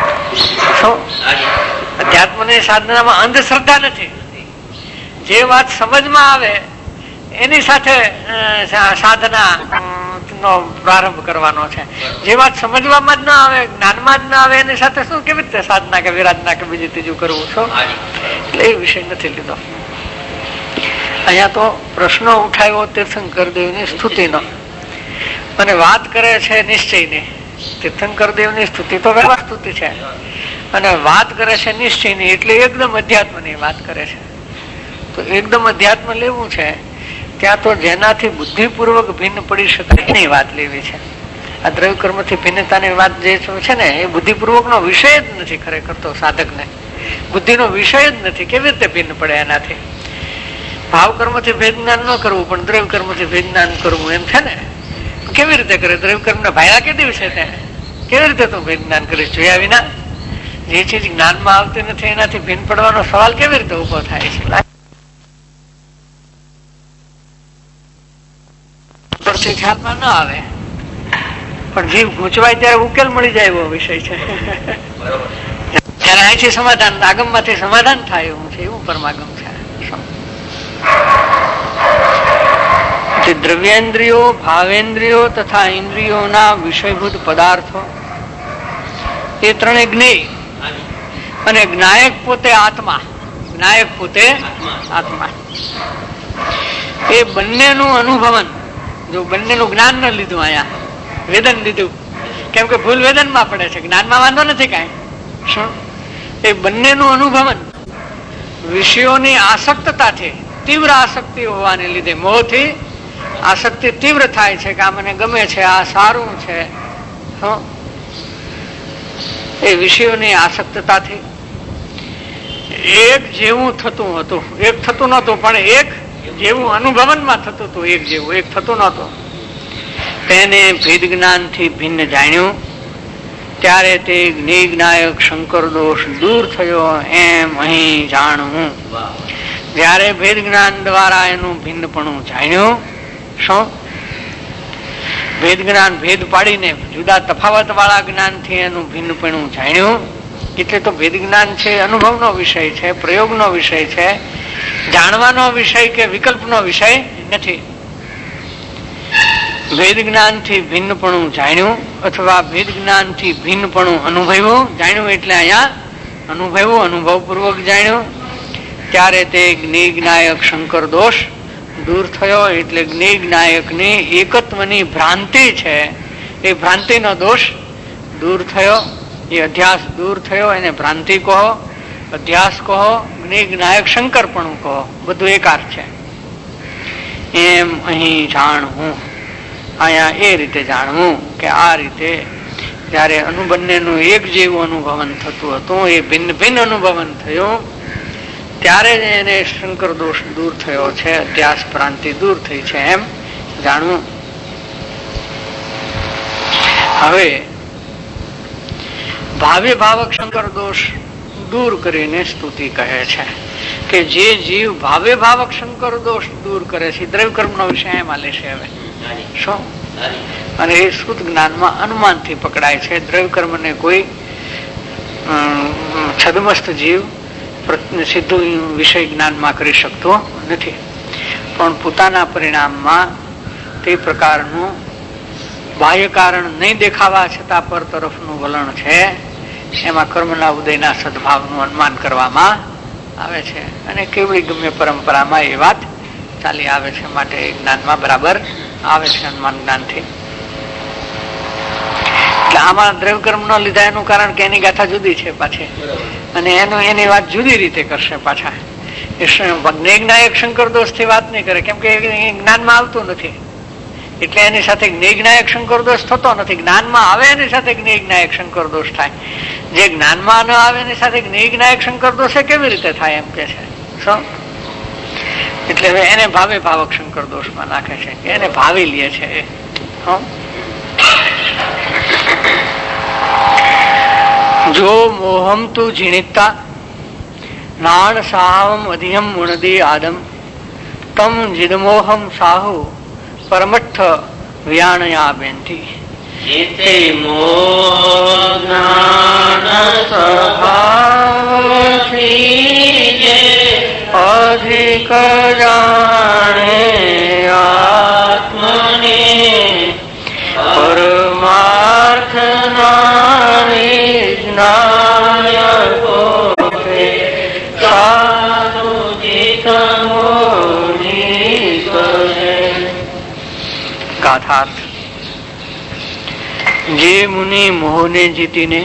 Speaker 2: અધ્યાત્મની સાધનામાં અંધશ્રદ્ધા નથી. જે વાત સમજમાં આવે એની સાથે સાધના નો પ્રારંભ કરવાનો છે. જે વાત સમજવામાં જ ના આવે, જ્ઞાનમાં જ ના આવે, એની સાથે શું કેવી રીતે સાધના કે વિરાધના કે બીજું ત્રીજું કરવું? છો એટલે એ વિષય નથી લીધો. અહીંયા તો પ્રશ્નો ઉઠાવ્યો તીર્થંકર દેવની સ્તુતિનો અને વાત કરે છે નિશ્ચયની. તીર્થંકર દેવની સ્તુતિ તો વ્યવહાર સ્તુતિ છે અને વાત કરે છે નિશ્ચયની, એટલે એકદમ અધ્યાત્મની વાત કરે છે. તો એકદમ અધ્યાત્મ લેવું છે ત્યાં તો જેનાથી બુદ્ધિપૂર્વક ભિન્ન પડી શકાય એની વાત લેવી છે. આ દ્રવ્ય કર્મથી ભિન્નતાની વાત જે છે ને એ બુદ્ધિપૂર્વકનો વિષય જ નથી. ખરેખર તો સાધકને બુદ્ધિનો વિષય જ નથી. કેવી રીતે ભિન્ન પડે એનાથી? ભાવ કર્મથી ભેદ જ્ઞાન ન કરવું પણ દ્રવ્ય કર્મથી ભેદ જ્ઞાન કરવું એમ છે ને. કેવી રીતે કરે? દ્રવ્ય કર્મ ને ભાયા કે દિવસે તે કેવી રીતે તું ભેદ જ્ઞાન કરીશ જોયા વિના? જે ચીજ જ્ઞાનમાં આવતી નથી એનાથી ભિન્ન પડવાનો સવાલ કેવી રીતે ઉભો થાય છે? ખ્યાલમાં ન આવે પણ જીવ ગૂંચવાય ત્યારે ઉકેલ મળી જાય એવો વિષય છે. ત્યારે અહીંથી સમાધાન, આગમ માંથી સમાધાન થાય એવું છે. એવું પરમાગમ છે. દ્રવ્યેન્દ્રિયો, ભાવેન્દ્રિયો તથા ઇન્દ્રિયોના વિષયભૂત પદાર્થો એ ત્રણેય જ્ઞેય અને જ્ઞાયક પોતે આત્મા. જ્ઞાયક પોતે આત્મા એ બંનેનું અનુભવન. જો બંનેનું જ્ઞાન ન લીધું, અહીંયા વેદન લીધું, કેમ કે ભૂલ વેદનમાં પડે છે, જ્ઞાનમાં વાંધો નથી કાંઈ. શું? એ બંનેનું અનુભવન વિષયોની આસક્તતાથી, તીવ્ર આસક્તિ હોવાને લીધે મોહથી આસક્તિ તીવ્ર થાય છે કે આ મને ગમે છે, આ સારું છે. એ વિષયોની આસક્તતાથી એક જેવું થતું હતું, એક થતું નહોતું, પણ એક જેવું અનુભવનમાં થતું હતું, એક જેવું એક થતું નહોતું. તેને ભેદ જ્ઞાનથી ભિન્ન જાણ્યું ત્યારે તે જ્ઞેયનાયક શંકર દોષ દૂર થયો એમ અહીં જાણવું. જ્યારે ભેદ જ્ઞાન દ્વારા એનું ભિન્નપણું જાણ્યું, શું ભેદ જ્ઞાન ભેદ પાડીને જુદા તફાવત વાળા જ્ઞાનથી એનું ભિન્નપણું જાણ્યું. એટલે તો ભેદ જ્ઞાન છે અનુભવનો વિષય છે, પ્રયોગનો વિષય છે, જાણવાનો વિષય કે વિકલ્પનો વિષય નથી. ભેદ જ્ઞાનથી ભિન્નપણું જાણ્યું અથવા ભેદ જ્ઞાનથી ભિન્નપણું અનુભવ્યું. જાણ્યું એટલે અહીંયા અનુભવ્યું, અનુભવપૂર્વક જાણ્યું. ત્યારે તે જ્ઞેયનાયક શંકર દોષ દૂર થયો. એટલે જ્ઞેયનાયકની એકત્વની ભ્રાંતિ છે, એ ભ્રાંતિનો દોષ દૂર થયો, એ અધ્યાસ દૂર થયો. એને ભ્રાંતિ કહો, અધ્યાસ કહો, જ્ઞેયનાયક શંકરપણું કહો, બધું એકાર છે. એમ અહીં જાણવું, અહીંયા એ રીતે જાણવું કે આ રીતે જયારે બંનેનું એક જેવું અનુભવન થતું હતું, એ ભિન્ન ભિન્ન અનુભવન થયું, ત્યારે જ એને શંકર દોષ દૂર થયો છે, અધ્યાસ ભ્રાંતિ દૂર થઈ છે, એમ જાણવું. હવે ભાવે ભાવક શંકર દોષ દૂર કરીને સ્તુતિ કહે છે કે જે જીવ ભાવે ભાવક શંકર દોષ દૂર કરે છે, દ્રવ્યકર્મનો વિષય એમાં લેશે હવે. શું? અને એ શુદ્ધ જ્ઞાનમાં અનુમાનથી પકડાય છે. દ્રવ્યકર્મને કોઈ છદમસ્ત જીવ સીધું વિષય જ્ઞાનમાં કરી શકતો નથી, પણ પોતાના પરિણામમાં તે પ્રકારનું બાહ્ય કારણ નહીં દેખાવા છતાં પર તરફનું વલણ છે, એમાં કર્મના ઉદયના સદભાવનું અનુમાન કરવામાં આવે છે. અને કેવડી ગમ્ય પરંપરામાં એ વાત ચાલી આવે છે, માટે જ્ઞાનમાં બરાબર આવે છે અનુમાન જ્ઞાનથી. એટલે આમાં દ્રવ્યકર્મ ન લીધા એનું કારણ કે એની ગાથા જુદી છે પાછી, અને એની વાત જુદી રીતે કરશે પાછા. જ્ઞેયનાયક શંકર દોષ થી વાત નહીં કરે, કેમ કે જ્ઞાનમાં આવતું નથી, એટલે એની સાથે જ્ઞેયનાયક શંકર દોષ થતો નથી. જ્ઞાનમાં આવે એની સાથે જ્ઞેયનાયક શંકર દોષ થાય, જે જ્ઞાનમાં ન આવે એની સાથે જ્ઞેયનાયક શંકર દોષ કેવી રીતે થાય એમ કે છે. શું? એટલે હવે એને ભાવે ભાવક શંકર દોષમાં નાખે છે, એને ભાવી લે છે. જો મોહમ તું ઝીણિતા નાણ સાહમ અધિયમ ઉણદી આદમ તમ જીદમોહમ સાહુ પરમઠ વ્યાણયા બેનથી. અધિક જાણે આત્મને પરમાર્થ ગાથાર્થ. જે મુનિ મોહને જીતીને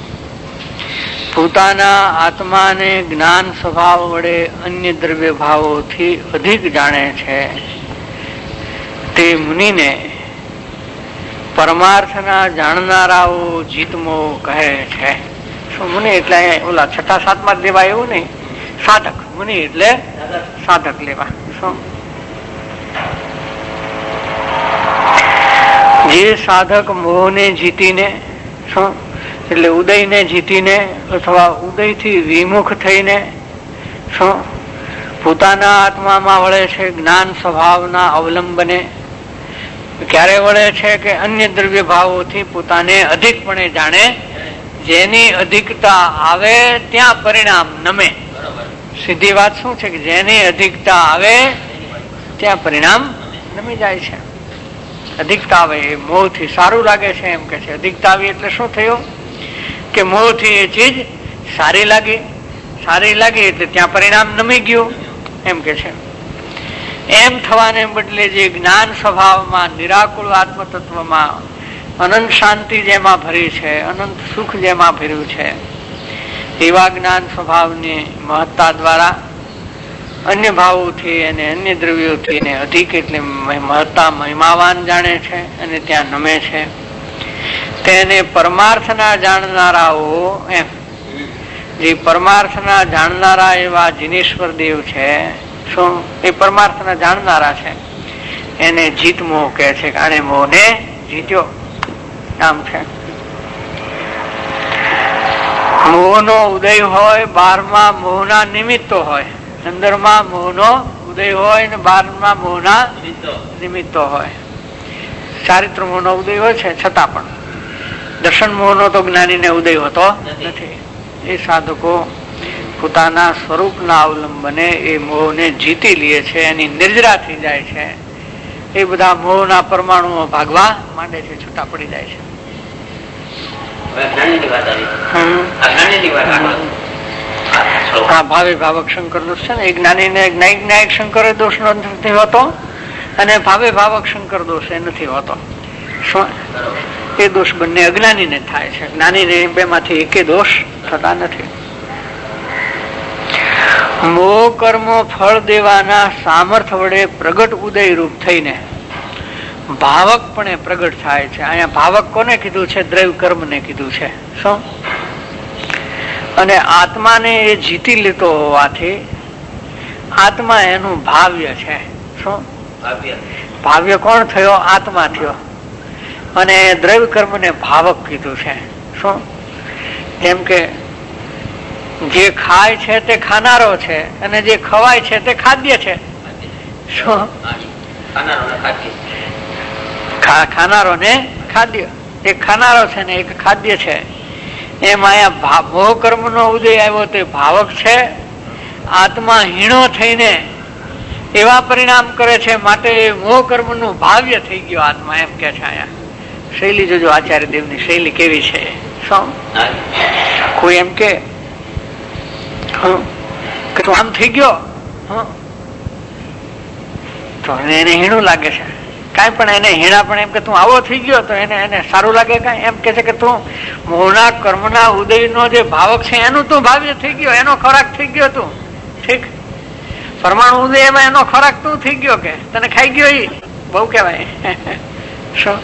Speaker 2: પોતાના આત્માને જ્ઞાન સ્વભાવ વડે અન્ય દ્રવ્ય ભાવોથી અધિક જાણે છે, તે મુનિને પરમાર્થના જાણનારાઓ જીતમો કહે છે. શું મુનિ એટલે ઓલા છઠ્ઠા સાતમા લેવા એવું નહીં, સાધક. મુનિ એટલે સાધક લેવા. શું? જે સાધક મોહને જીતીને, શું એટલે ઉદયને જીતીને અથવા ઉદયથી વિમુખ થઈને શું પોતાના આત્મામાં વળે છે જ્ઞાન સ્વભાવના અવલંબને. ક્યારે વળે છે કે અન્ય દ્રવ્ય ભાવોથી પોતાને અધિકપણે જાણે, જેની અધિકતા આવે ત્યાં પરિણામ નમે. સીધી વાત શું છે કે જેની અધિકતા આવે ત્યાં પરિણામ નમી જાય છે. અધિકતા આવે એ મોહથી સારું લાગે છે એમ કે છે. અધિકતા આવી એટલે શું થયું કે મોહથી એ ચીજ સારી લાગી, સારી લાગી એટલે ત્યાં પરિણામ નમી ગયું એમ કે છે. એમ થવાને બદલે જે જ્ઞાન સ્વભાવમાં નિરાકુળ આત્મતત્વમાં અનંત શાંતિ જેમાં ભરી છે, અનંત સુખ જેમાં ભર્યું છે, એવા જ્ઞાન સ્વભાવની મહત્તા દ્વારા અન્ય ભાવોથી અને અન્ય દ્રવ્યોથી એને અધિક એટલે મહત્તા મહિમાવાન જાણે છે અને ત્યાં નમે છે. તેને પરમાર્થના જાણનારાઓ એમ જે પરમાર્થના જાણનારા એવા જીનેશ્વર દેવ છે, શું એ પરમાર્થના જાણનારા છે, એને જીત મોહ કહે છે. આને મોહને જીત્યો આમ છે. મોહનો ઉદય હોય, 12મા મોહના નિમિત્તો હોય. અંદરમાં મોહનો ઉદય હોય ને 12મા મોહના નિમિત્તો હોય. ચારિત્ર મોહનો ઉદય હોય છે, છતાં પણ દર્શન મોહનો તો જ્ઞાનીને ઉદય હોતો નથી. એ સાધકો પોતાના સ્વરૂપના અવલંબને એ મોહને જીતી લે છે, એની નિર્જરા થઈ જાય છે. એ બધા મોહના પરમાણુઓ ભાગવા માંડે છે, છૂટા પડી જાય છે. ભાવે ભાવક શંકર દોષ છે ને, એ જ્ઞાની ને જ્ઞાયક શંકર દોષ નથી હોતો અને ભાવે ભાવક શંકર દોષ એ નથી હોતો. શું એ દોષ બંને અજ્ઞાની ને થાય છે, જ્ઞાની ને બે માંથી એકે દોષ થતા નથી. મોહ કર્મો ફળ દેવાના સામર્થ્ય વડે પ્રગટ ઉદય રૂપ થઈને ભાવક પણ પ્રગટ થાય છે. અહીંયા ભાવક કોને કીધું છે? દ્રવ્ય કર્મ ને કીધું છે. શું? અને આત્માને એ જીતી લેતો હોવાથી આત્મા એનું ભાવ્ય છે. શું ભાવ્ય કોણ થયો? આત્મા થયો. અને દ્રવ્ય કર્મ ને ભાવક કીધું છે. શું? જેમ કે જે ખાય છે તે ખાનારો છે અને જે ખવાય છે તે ખાદ્ય છે. શું? ખાનારો ને ખાદ્ય, એક ખાનારો છે ને એક ખાદ્ય છે. એમ અહીંયા મોહ કર્મ નો ઉદય આવ્યો તે ભાવક છે. આત્મા હીણો થઈને એવા પરિણામ કરે છે, માટે મોહ કર્મ નું ભાવ્ય થઈ ગયો આત્મા, એમ કે છે. અહીંયા શૈલી જોજો, આચાર્ય દેવ ની શૈલી કેવી છે. શું? કોઈ એમ કે તું આમ થઈ ગયો તો એને હીણું લાગે છે. કઈ પણ એને હીણા પણ એમ કે તું આવો થઈ ગયો તો એને સારું લાગે. કઈ એમ કે છે કે તું મોહના કર્મના ઉદય નો જે ભાવક છે એનું તું ભાવ્ય થઈ ગયો, એનો ખોરાક થઈ ગયો તું. ઠીક, પરમાણુ ઉદય એમાં એનો ખોરાક તું થઈ ગયો, કે તને ખાઈ ગયો. એ બહુ કેવાય. શું?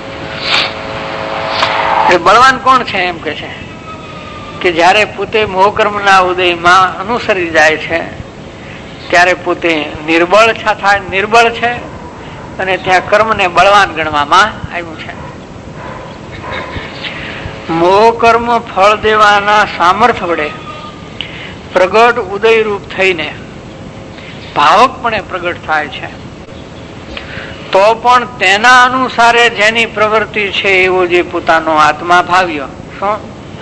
Speaker 2: બળવાન કોણ છે? એમ કે છે કે જયારે પોતે મોહ કર્મના ઉદયમાં અનુસરી જાય છે ત્યારે પોતે નિર્બળ થાય, નિર્બળ છે અને ત્યાં કર્મને બળવાન ગણવામાં આવ્યું છે. મોહ કર્મ ફળ દેવાના સામર્થ્ય વડે પ્રગટ ઉદય રૂપ થઈને ભાવક પણ પ્રગટ થાય છે. તો પણ તેના અનુસારે જેની પ્રવૃત્તિ છે એવો જે પોતાનો આત્મા ભાવ્યો. શું?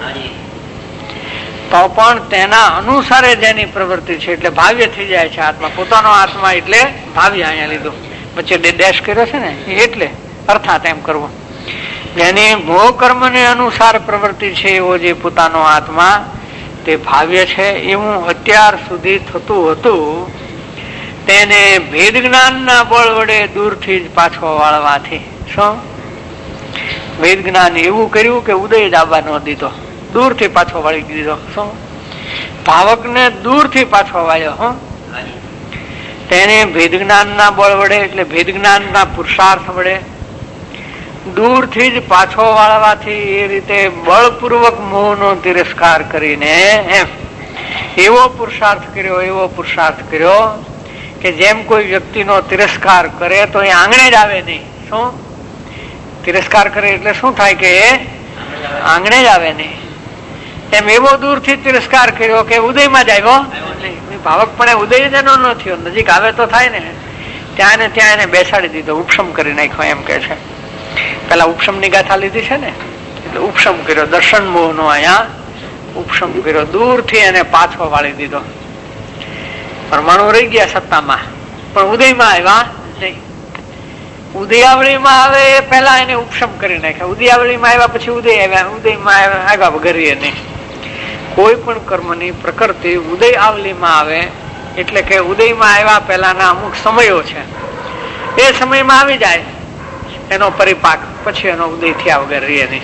Speaker 2: તો પણ તેના અનુસારે જેની પ્રવૃત્તિ છે એટલે ભાવ્ય થઈ જાય છે આત્મા. પોતાનો આત્મા એટલે ભાવ્ય અહીંયા લીધું, વચ્ચે ડેશ કર્યો છે ને, એટલે અર્થાત એમ કરવો. જેની મોહ કર્મ ને અનુસાર પ્રવૃત્તિ છે એવો જે પોતાનો આત્મા તે ભાવ્ય છે, એવું અત્યાર સુધી થતું હતું. તેને ભેદ જ્ઞાન ના બળ વડે દૂરથી જ પાછો વાળવાથી. શું? ભેદ જ્ઞાન એવું કર્યું કે ઉદય જ આવવા ન દીધો, દૂરથી પાછો વાળી દીધો. શું? ભાવક ને દૂરથી પાછો વાળ્યો. હું તેને ભેદ જ્ઞાન ના બળ વડે એટલે ભેદ જ્ઞાન ના પુરુષાર્થ વડે દૂરથી જ પાછો વાળવાથી એ રીતે બળપૂર્વક મોહનો તિરસ્કાર કરીને એવો પુરુષાર્થ કર્યો કે જેમ કોઈ વ્યક્તિનો તિરસ્કાર કરે તો એ આંગણે જ આવે નહીં. શું? તિરસ્કાર કરે એટલે શું થાય? કે એ આંગણે જ આવે નહીં. એમ એવો દૂરથી તિરસ્કાર કર્યો કે ઉદયમાં જ આવ્યો નહીં. ભાવક પણ ઉદય જ એનો ન થયો, નજીક આવે તો થાય ને. ત્યાં ને ત્યાં એને બેસાડી દીધો, ઉપશમ કરી નાખ્યો. એમ કે છે પેલા ઉપશમ ની ગાથા લીધી છે ને, એટલે ઉપશમ કર્યો. દર્શન મોહ નો અહીંયા ઉપશમ કર્યો, દૂરથી એને પાછો વાળી દીધો. પરમાણુ રહી ગયા સત્તામાં પણ ઉદયમાં આવ્યા નહીં. ઉદયાવળીમાં આવે એ પહેલા એને ઉપશમ કરી નાખ્યા. ઉદયાવળીમાં આવ્યા પછી ઉદય આવ્યા, ઉદયમાં આવ્યા વગર નહીં. કોઈ પણ કર્મની પ્રકૃતિ ઉદય આવલીમાં આવે એટલે કે ઉદયમાં આવ્યા પહેલાના અમુક સમયો છે, એ સમયમાં આવી જાય એનો પરિપાક, પછી એનો ઉદય થયા વગર રહે નહીં.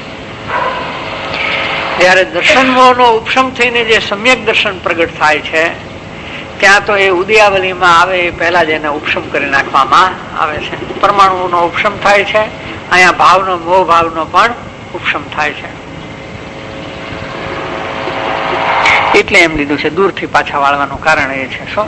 Speaker 2: જયારે દર્શન મોહનો ઉપશમ થઈને જે સમ્યક દર્શન પ્રગટ થાય છે ત્યાં તો એ ઉદયાવલીમાં આવે એ પહેલા જ એને ઉપશમ કરી નાખવામાં આવે છે. પરમાણુનો ઉપશમ થાય છે, અહીંયા ભાવનો મોહ ભાવનો પણ ઉપશમ થાય છે. એટલે એમ લીધું છે દૂરથી પાછા વાળવાનું કારણ એ છે. શું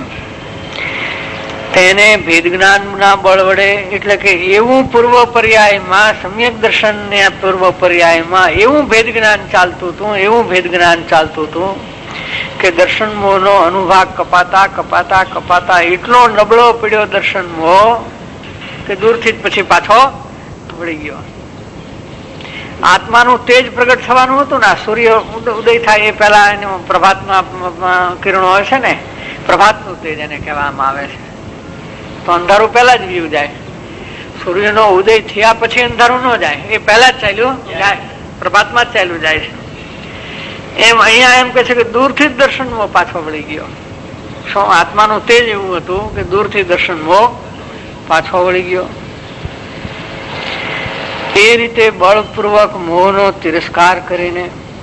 Speaker 2: તેને ભેદ જ્ઞાનના બળ વડે, એટલે કે એવું પૂર્વ પર્યાયમાં સમ્યક દર્શન ને પૂર્વ પર્યાયમાં એવું ભેદ જ્ઞાન ચાલતું હતું કે દર્શન મોહ નો અનુભાગ કપાતા કપાતા કપાતા એટલો નબળો પડ્યો દર્શન મોહ કે દૂરથી જ પછી પાછો વળી ગયો. આત્માનું તેજ પ્રગટ થવાનું હતું ને, સૂર્ય ઉદય થાય એ પહેલા એનું પ્રભાતમાં કિરણો હોય છે ને, પ્રભાતનું તેજ એને કહેવામાં આવે છે. તો અંધારું પહેલા જ વ્યુ જાય. સૂર્યનો ઉદય થયા પછી અંધારું ન જાય, એ પહેલા જ ચાલ્યું જાય, પ્રભાતમાં જ ચાલ્યું જાય છે. એમ અહીંયા એમ કે છે કે દૂરથી જ દર્શન મોહ પાછો વળી ગયો. શું આત્માનું તેજ એવું હતું કે દૂરથી દર્શન મોહ પાછો વળી ગયો. એ રીતે બળપૂર્વક મોહનો તિરસ્કાર કરીને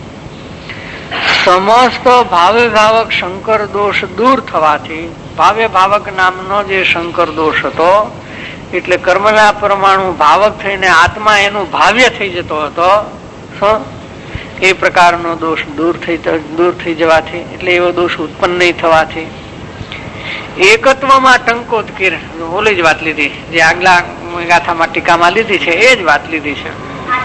Speaker 2: સમસ્ત ભાવે ભાવક શંકર દોષ દૂર થવાથી, ભાવે ભાવક નામનો જે શંકર દોષ હતો, એટલે કર્મના પરમાણુ ભાવક થઈને આત્મા એનું ભાવ્ય થઈ જતો હતો, એ પ્રકારનો દોષ દૂર થઈ જવાથી, એટલે એવો દોષ ઉત્પન્ન નહીં થવાથી એકત્વમાં ટંકોદકીર, ઓલી જ વાત લીધી જે આગલા ગાથામાં ટીકામાં લીધી છે, એ જ વાત લીધી છે.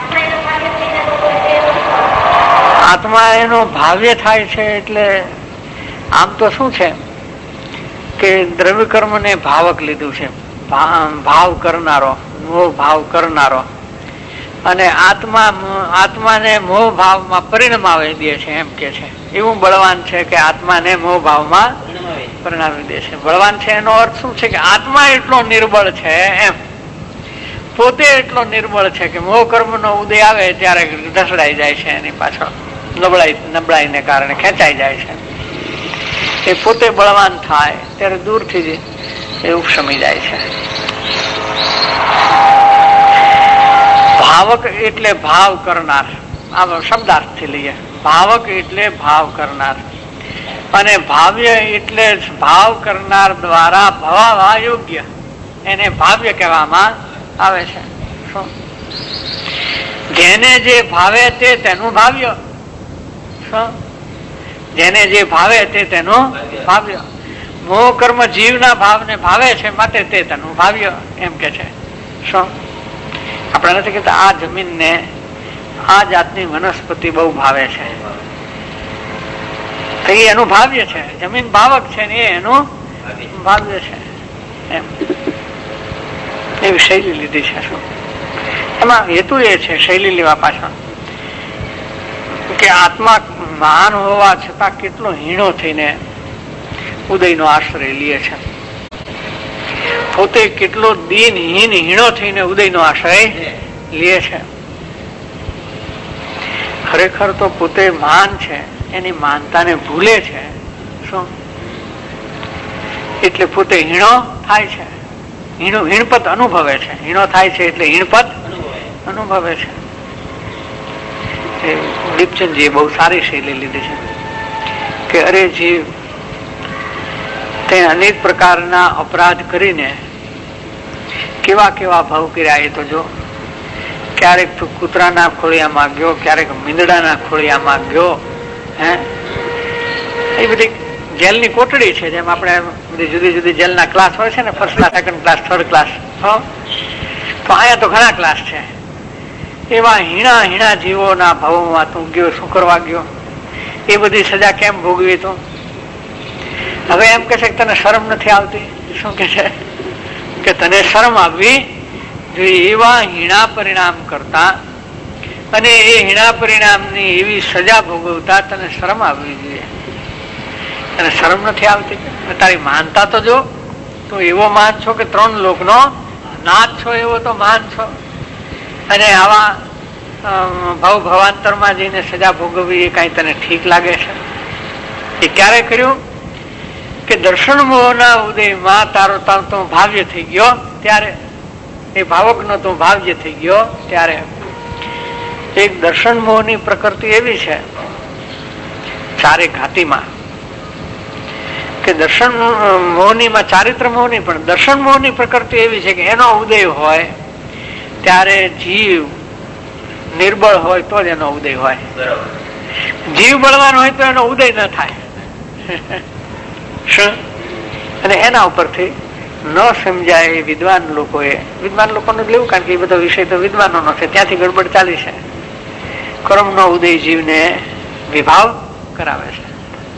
Speaker 2: આત્મા એનો ભાવ્ય થાય છે. એટલે આમ તો શું છે કે દ્રવ્ય કર્મ ને ભાવક લીધું છે, ભાવ કરનારો, મોહ ભાવ કરનારો, અને આત્માને મોહ ભાવમાં પરિણમાવી દે છે. એમ કે છે એવું બળવાન છે કે આત્માને મોહ ભાવમાં પરિણામી દે છે. બળવાન છે એનો અર્થ શું છે કે આત્મા એટલો નિર્બળ છે, એમ પોતે એટલો નિર્બળ છે કે મોહ કર્મ નો ઉદય આવે ત્યારે ઢસડાઈ જાય છે, એની પાછળ નબળાઈને કારણે ખેંચાઈ જાય છે. એ પોતે બળવાન થાય ત્યારે દૂરથી જ એ ઉપશમી જાય છે. ભાવક એટલે ભાવ કરનાર, આ શબ્દાર્થથી લઈએ. ભાવક એટલે ભાવ કરનાર, અને ભાવ્ય એટલે ભાવ કરનાર દ્વારા ભવાવા યોગ્ય, એને ભાવ્ય કહેવામાં આવે છે. શું જેને જે ભાવે તે તેનું ભાવ્ય, શું જેને જે ભાવે તે તેનું ભાવ્ય. મોહ કર્મ જીવના ભાવને ભાવે છે માટે તે તેનું ભાવ્ય, એમ કે છે. શું આપણે નથી કહેતા આ જમીનને આ જાતની વનસ્પતિ બહુ ભાવે છે, તો એ એનું ભાવ્ય છે. જમીન ભાવક છે ને એ એનું ભાવ્ય છે. એમ એવી શૈલી લીધી છે. શું એમાં હેતુ એ છે શૈલી લેવા પાછળ કે આત્મા મહાન હોવા છતાં કેટલો હીણો થઈને ઉદયનો આશ્રય લે છે. પોતે કેટલો દીનહીન હીણો થઈને ઉદયનો આશ્રય લે છે. ખરેખર તો પોતે મહાન છે, એની માનતાને ભૂલે છે. શું એટલે પોતે હીણો થાય છે, હીણપત અનુભવે છે. હીણો થાય છે એટલે હીણપત અનુભવે છે. દીપચંદજીએ બહુ સારી શૈલી લીધી છે કે અરે જીવ, તે અનેક પ્રકારના અપરાધ કરીને કેવા કેવા ભાવ કર્યા એ તો જો. ક્યારેક તું કૂતરાના ખોળિયામાં ગયો, ક્યારેક મીંદડાના ખોળિયામાં ગયો. એ બધી જેલની કોટડી છે, જેમ આપણે બધી જુદી જુદી જેલના ક્લાસ હોય છે ને, first class, second class, third class. તો અહીંયા તો ઘણા ક્લાસ છે. એવા હીણા જીવોના ભાવોમાં તું ગયો, શું કરવા ગયો? એ બધી સજા કેમ ભોગવી તું? હવે એમ કે છે કે તને શરમ નથી આવતી? શું કે છે કે તને શરમ આવવી જોઈએ. એવા હીણા પરિણામ કરતા અને એ હીણા પરિણામની એવી સજા ભોગવતા તને શરમ આવવી જોઈએ. તને શરમ નથી આવતી? તારી માનતા તો જો, તું એવો માન છો કે 3 લોકનો નાથ છો, એવો તો માન છો. અને આવા ભવાંતરમાં જઈને સજા ભોગવવી એ કઈ તને ઠીક લાગે છે? એ ક્યારે કર્યું કે દર્શન મોહના ઉદયમાં તારો તું ભાવ્ય થઈ ગયો ત્યારે, એ ભાવક નો તું ભાવ્ય થઈ ગયો ત્યારે. એક દર્શન મોહની પ્રકૃતિ એવી છે ચારે ઘાતીમાં કે દર્શન મોહનીમાં ચારિત્ર મોહની પણ દર્શન મોહની પ્રકૃતિ એવી છે કે એનો ઉદય હોય ત્યારે જીવ નિર્બળ હોય તો જ એનો ઉદય હોય. જીવ બળવાનો હોય તો એનો ઉદય ન થાય. શું? અને એના ઉપરથી ન સમજાય વિદ્વાન લોકોનું લેવું, કારણ કે એ બધો વિષય તો વિદ્વાનોનો છે, ત્યાંથી ગડબડ ચાલી છે. કર્મનો ઉદય જીવને વિભાવ કરાવે છે.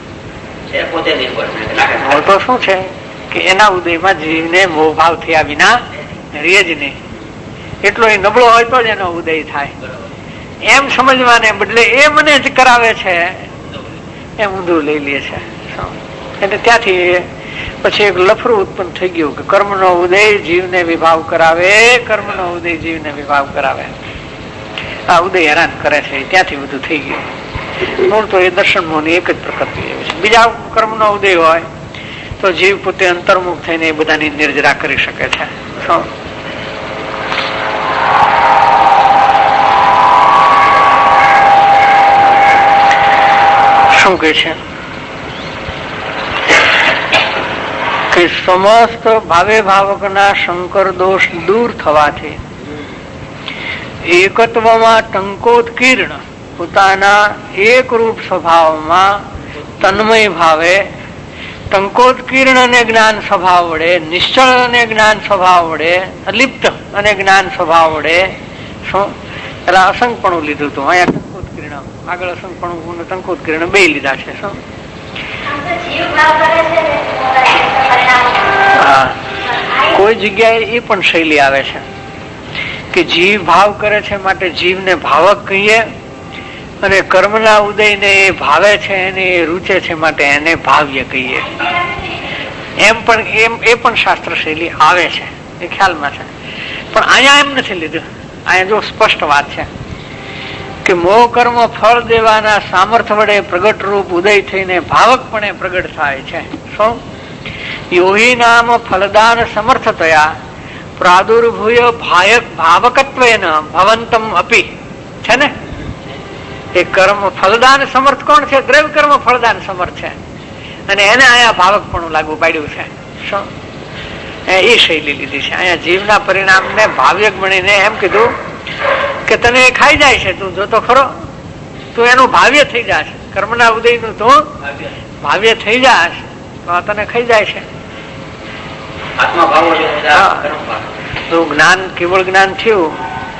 Speaker 2: તો શું છે કે એના ઉદયમાં જીવને મોહભાવ થયા વિના રહે જ નહીં. એટલો એ નબળો હોય તો જ એનો ઉદય થાય એમ સમજવાને બદલે એ મને જ કરાવે છે એમ ઊંધું લઈ લે છે. એટલે ત્યાંથી પછી એક લફરું ઉત્પન્ન થઈ ગયું કે કર્મનો ઉદય જીવને વિભાવ કરાવે, કર્મનો ઉદય જીવને વિભાવ કરાવે. આ ઉદય હેરાન કરે છે, ત્યાંથી બધું થઈ ગયું. મૂળ તો એ દર્શન મોહની એક જ પ્રકૃતિ એવી છે. બીજા કર્મનો ઉદય હોય તો જીવ પોતે અંતર્મુખ થઈને એ બધાની નિર્જરા કરી શકે છે. શું કે છે કે સમસ્ત ભાવે ભાવકના શંકર દોષ દૂર થવાથી એકત્વમાં ટંકોત્કીર્ણ પોતાના એકરૂપ સ્વભાવમાં તન્મય ભાવે ટંકોત્કીર્ણ અને જ્ઞાન સ્વભાવ વડે, નિશ્ચળ અને જ્ઞાન સ્વભાવ વડે, અલિપ્ત અને જ્ઞાન સ્વભાવ વડે શું પેલા અસંગપણું લીધું હતું, અહીંયા ટંકોત્કીર્ણ, આગળ અસંગપણું ટંકોત્કીર્ણ બે લીધા છે. શું કોઈ જગ્યાએ એ પણ શૈલી આવે છે કે જીવ ભાવ કરે છે માટે જીવને ભાવક કહીએ, અને કર્મના ઉદયને એ ભાવે છે એને એ રૂચે છે માટે એને ભાવ્ય કહીએ. એમ પણ એ પણ શાસ્ત્ર શૈલી આવે છે, એ ખ્યાલમાં છે. પણ અહીંયા એમ નથી લીધું. અહીંયા જો સ્પષ્ટ વાત છે કે મોહ કર્મ ફળ દેવાના સામર્થ્ય વડે પ્રગટ રૂપ ઉદય થઈને ભાવકપણે પ્રગટ થાય છે. શું? યોહી નામ ફલદાન સમર્થતયા પ્રાદુર્ભૂય ભાવકત્વેન ભવંતમ અપી છે ને. એ કર્મ ફલદાન સમર્થ કોણ છે? દ્રવ્ય કર્મ ફળદાન સમર્થ છે, અને એને અહીંયા ભાવકપણું લાગુ પાડ્યું છે. શું? એ શૈલી લીધી છે. અહીંયા જીવના પરિણામને ભાવ્યક ગણીને એમ કીધું કે તને ખાઈ જાય છે, તું જોતો ખરો, તું એનું ભાવ્ય થઈ જાય. કર્મના ઉદયનું તું ભાવ્ય થઈ જાય તો તને ખાઈ જાય છે. જ્ઞાન કેવળ જ્ઞાન થયું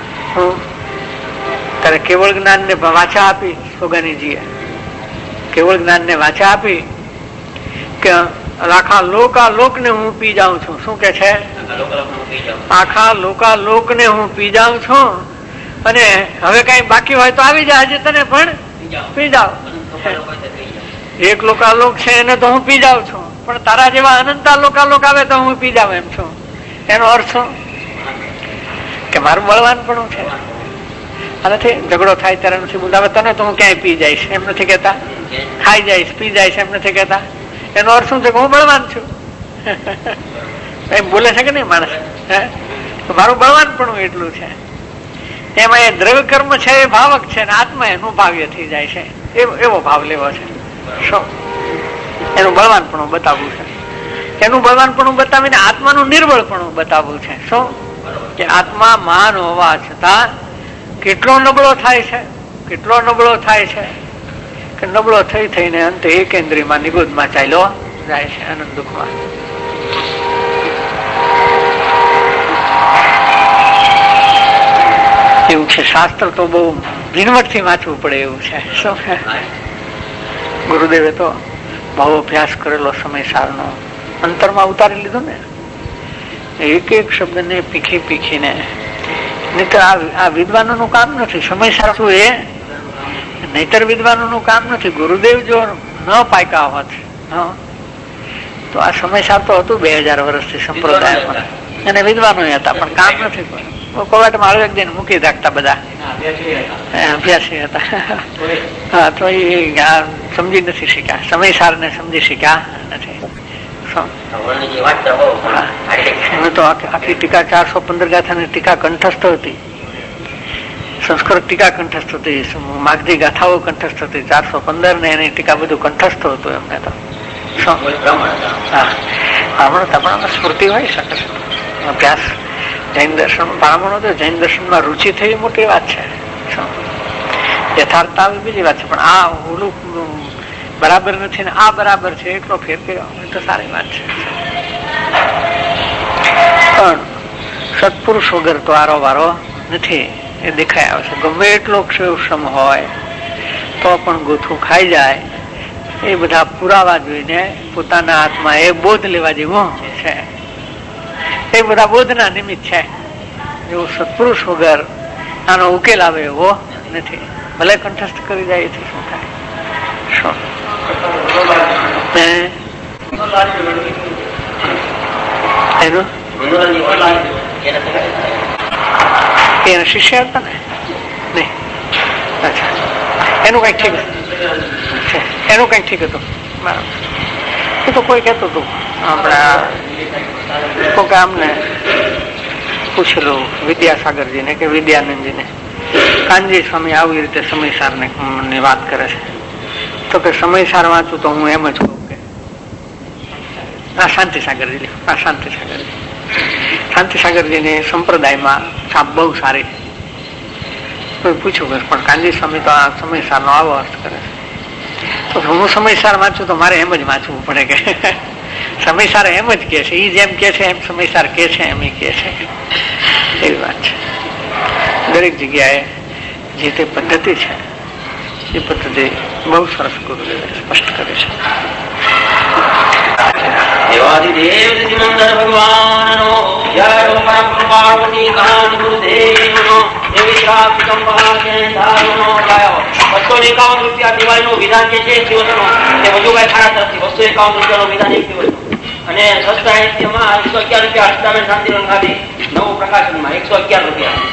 Speaker 2: ત્યારે કેવળ જ્ઞાન ને વાચા આપી. સોગાનીજીએ કેવળ જ્ઞાન ને વાચા આપી કે આખા લોકાલોક ને હું પી જાઉં છું. શું કે છે? આખા લોકાલોક ને હું પી જાઉં છું, અને હવે કઈ બાકી હોય તો આવી જાય, તને પણ પી જાવ. એક લોકાલોક છે એને તો હું પી જાઉં છું, પણ તારા જેવા અનંતા લોકાલોક આવે તો હું પી જાઉં એમ છું. એનો અર્થ શું? કે મારું બળવાન પણ છે. નથી ઝઘડો થાય ત્યારે નથી બોલતા તને તો હું ક્યાંય પી જઈશ એમ નથી કેતા, ખાઈ જઈશ પી જઈશ એમ નથી કેતા. એનો અર્થ શું છે? કે હું બળવાન છું એમ બોલે છે કે નહીં માણસ? મારું બળવાન પણ એટલું છે. એમાં એ દ્રવ્ય કર્મ છે એ ભાવક છે, ને આત્મા એનું ભાવ્ય થઈ જાય છે. એવો ભાવ લેવો છે. શું? એનું બળવાનપણું બતાવવું છે. એનું બળવાનપણું બતાવીને આત્માનું નિર્બળપણું બતાવવું છે. શું? કે આત્મા માન હોવા છતાં કેટલો નબળો થાય છે, કેટલો નબળો થાય છે કે નબળો થઈ થઈને અંતે એકેન્દ્રીયમાં નિગોદમાં ચાલ્યો જાય છે, આનંદ દુઃખમાં. એવું છે. શાસ્ત્ર તો બહુ ઝીણવટથી વાંચવું પડે એવું છે. શું? ગુરુદેવે તો બહુ અભ્યાસ કરેલો સમયસારનો અંતરમાં ઉતારી લીધો ને, એક એક શબ્દને પીખી પીખીને. નહીતર આ વિદ્વાનોનું કામ નથી. સમયસાર શું એ? નહીતર વિદ્વાનોનું કામ નથી. ગુરુદેવ જો ન પાક્યા હોત તો આ સમયસાર તો હતું 2000 વર્ષથી સંપ્રદાયમાં, અને વિદ્વાનો હતા, પણ કામ નથી. કોવાટમાં હળવેક દિન મૂકી રાખતા બધા, અભ્યાસી હતા. હા, તો એ સમજી નથી શીખ્યા, સમયસાર ને સમજી શીખ્યા નથી. તો આખી ટીકા 415 ગાથાની ટીકા કંઠસ્થ હતી, સંસ્કૃત ટીકા કંઠસ્થ હતી, માગધી ગાથાઓ કંઠસ્થ હતી. 415 ને એની ટીકા બધું કંઠસ્થ હતું એમને તો. બ્રાહ્મણ સ્મૃતિ હોય શકે છે, અભ્યાસ. જૈન દર્શન બ્રાહ્મણો તો જૈન દર્શનમાં રુચિ થઈ મોટી વાત છે, યથાર્થતા બીજી વાત છે. પણ આ ઓલું બરાબર નથી ને આ બરાબર છે એટલો ફેર કર્યો તો સારી વાત છે. પણ સત્પુરુષ વગર તો આરો વારો નથી એ દેખાઈ આવે છે. ગમે એટલો ક્ષેમ હોય તો પણ ગોથું ખાઈ જાય. એ બધા પુરાવા જોઈને પોતાના હાથમાં એ બોધ લેવા જેવો છે. એ બધા બોધના નિમિત્ત છે. એવું સત્પુરુષ વગર આનો ઉકેલ આવે એવો નથી. ભલે કંઠસ્થ કરી જાય એથી શું થાય? શું એનું એના શિષ્ય હતા ને? નહીં. અચ્છા, એનું કઈક ઠીક છે, એનું કઈક ઠીક હતું. બરાબર. એ તો કોઈ કહેતું હતું આપણા આમને પૂછેલું વિદ્યાસાગરજીને કે વિદ્યાનંદજીને, કાનજી સ્વામી આવી રીતે સમયસાર ની વાત કરે છે તો કે સમયસાર વાંચું તો હું એમ જ કહું કે આ શાંતિસાગરજી શાંતિસાગરજીની સંપ્રદાયમાં છાપ બહુ સારી. કોઈ પૂછ્યું કે પણ કાનજી સ્વામી તો આ સમયસાર નો આવો અર્થ કરે છે, તો હું સમયસાર વાંચું તો મારે એમ જ વાંચવું પડે કે સમયસાર એમ જ કે છે, એ જેમ કે છે એમ સમયસાર કે છે એમ કે છે. એવી વાત છે. દરેક જગ્યાએ જે તે પદ્ધતિ છે એ પદ્ધતિ બહુ સરસ ગુરુદેવે સ્પષ્ટ કરે છે.
Speaker 3: દેવાદિદેવ સિમંદર ભગવાનનો જય પરમ પાર્વતી કાન ગુરુદેવનો દેવીશ્રાપિતમ ભાગેન્દ્રનો ગાયો. 251 રૂપિયા દિવાળીનું વિધાન જે છે દિવસનો તે વજુભાઈ ખાડા તરફથી 251 રૂપિયાનું વિધાન એક દિવસનું. અને 6 સાહિત્યમાં 111 રૂપિયા અષ્ટામે શાંતિ રંગાદી નવું પ્રકાશનમાં 111 રૂપિયા.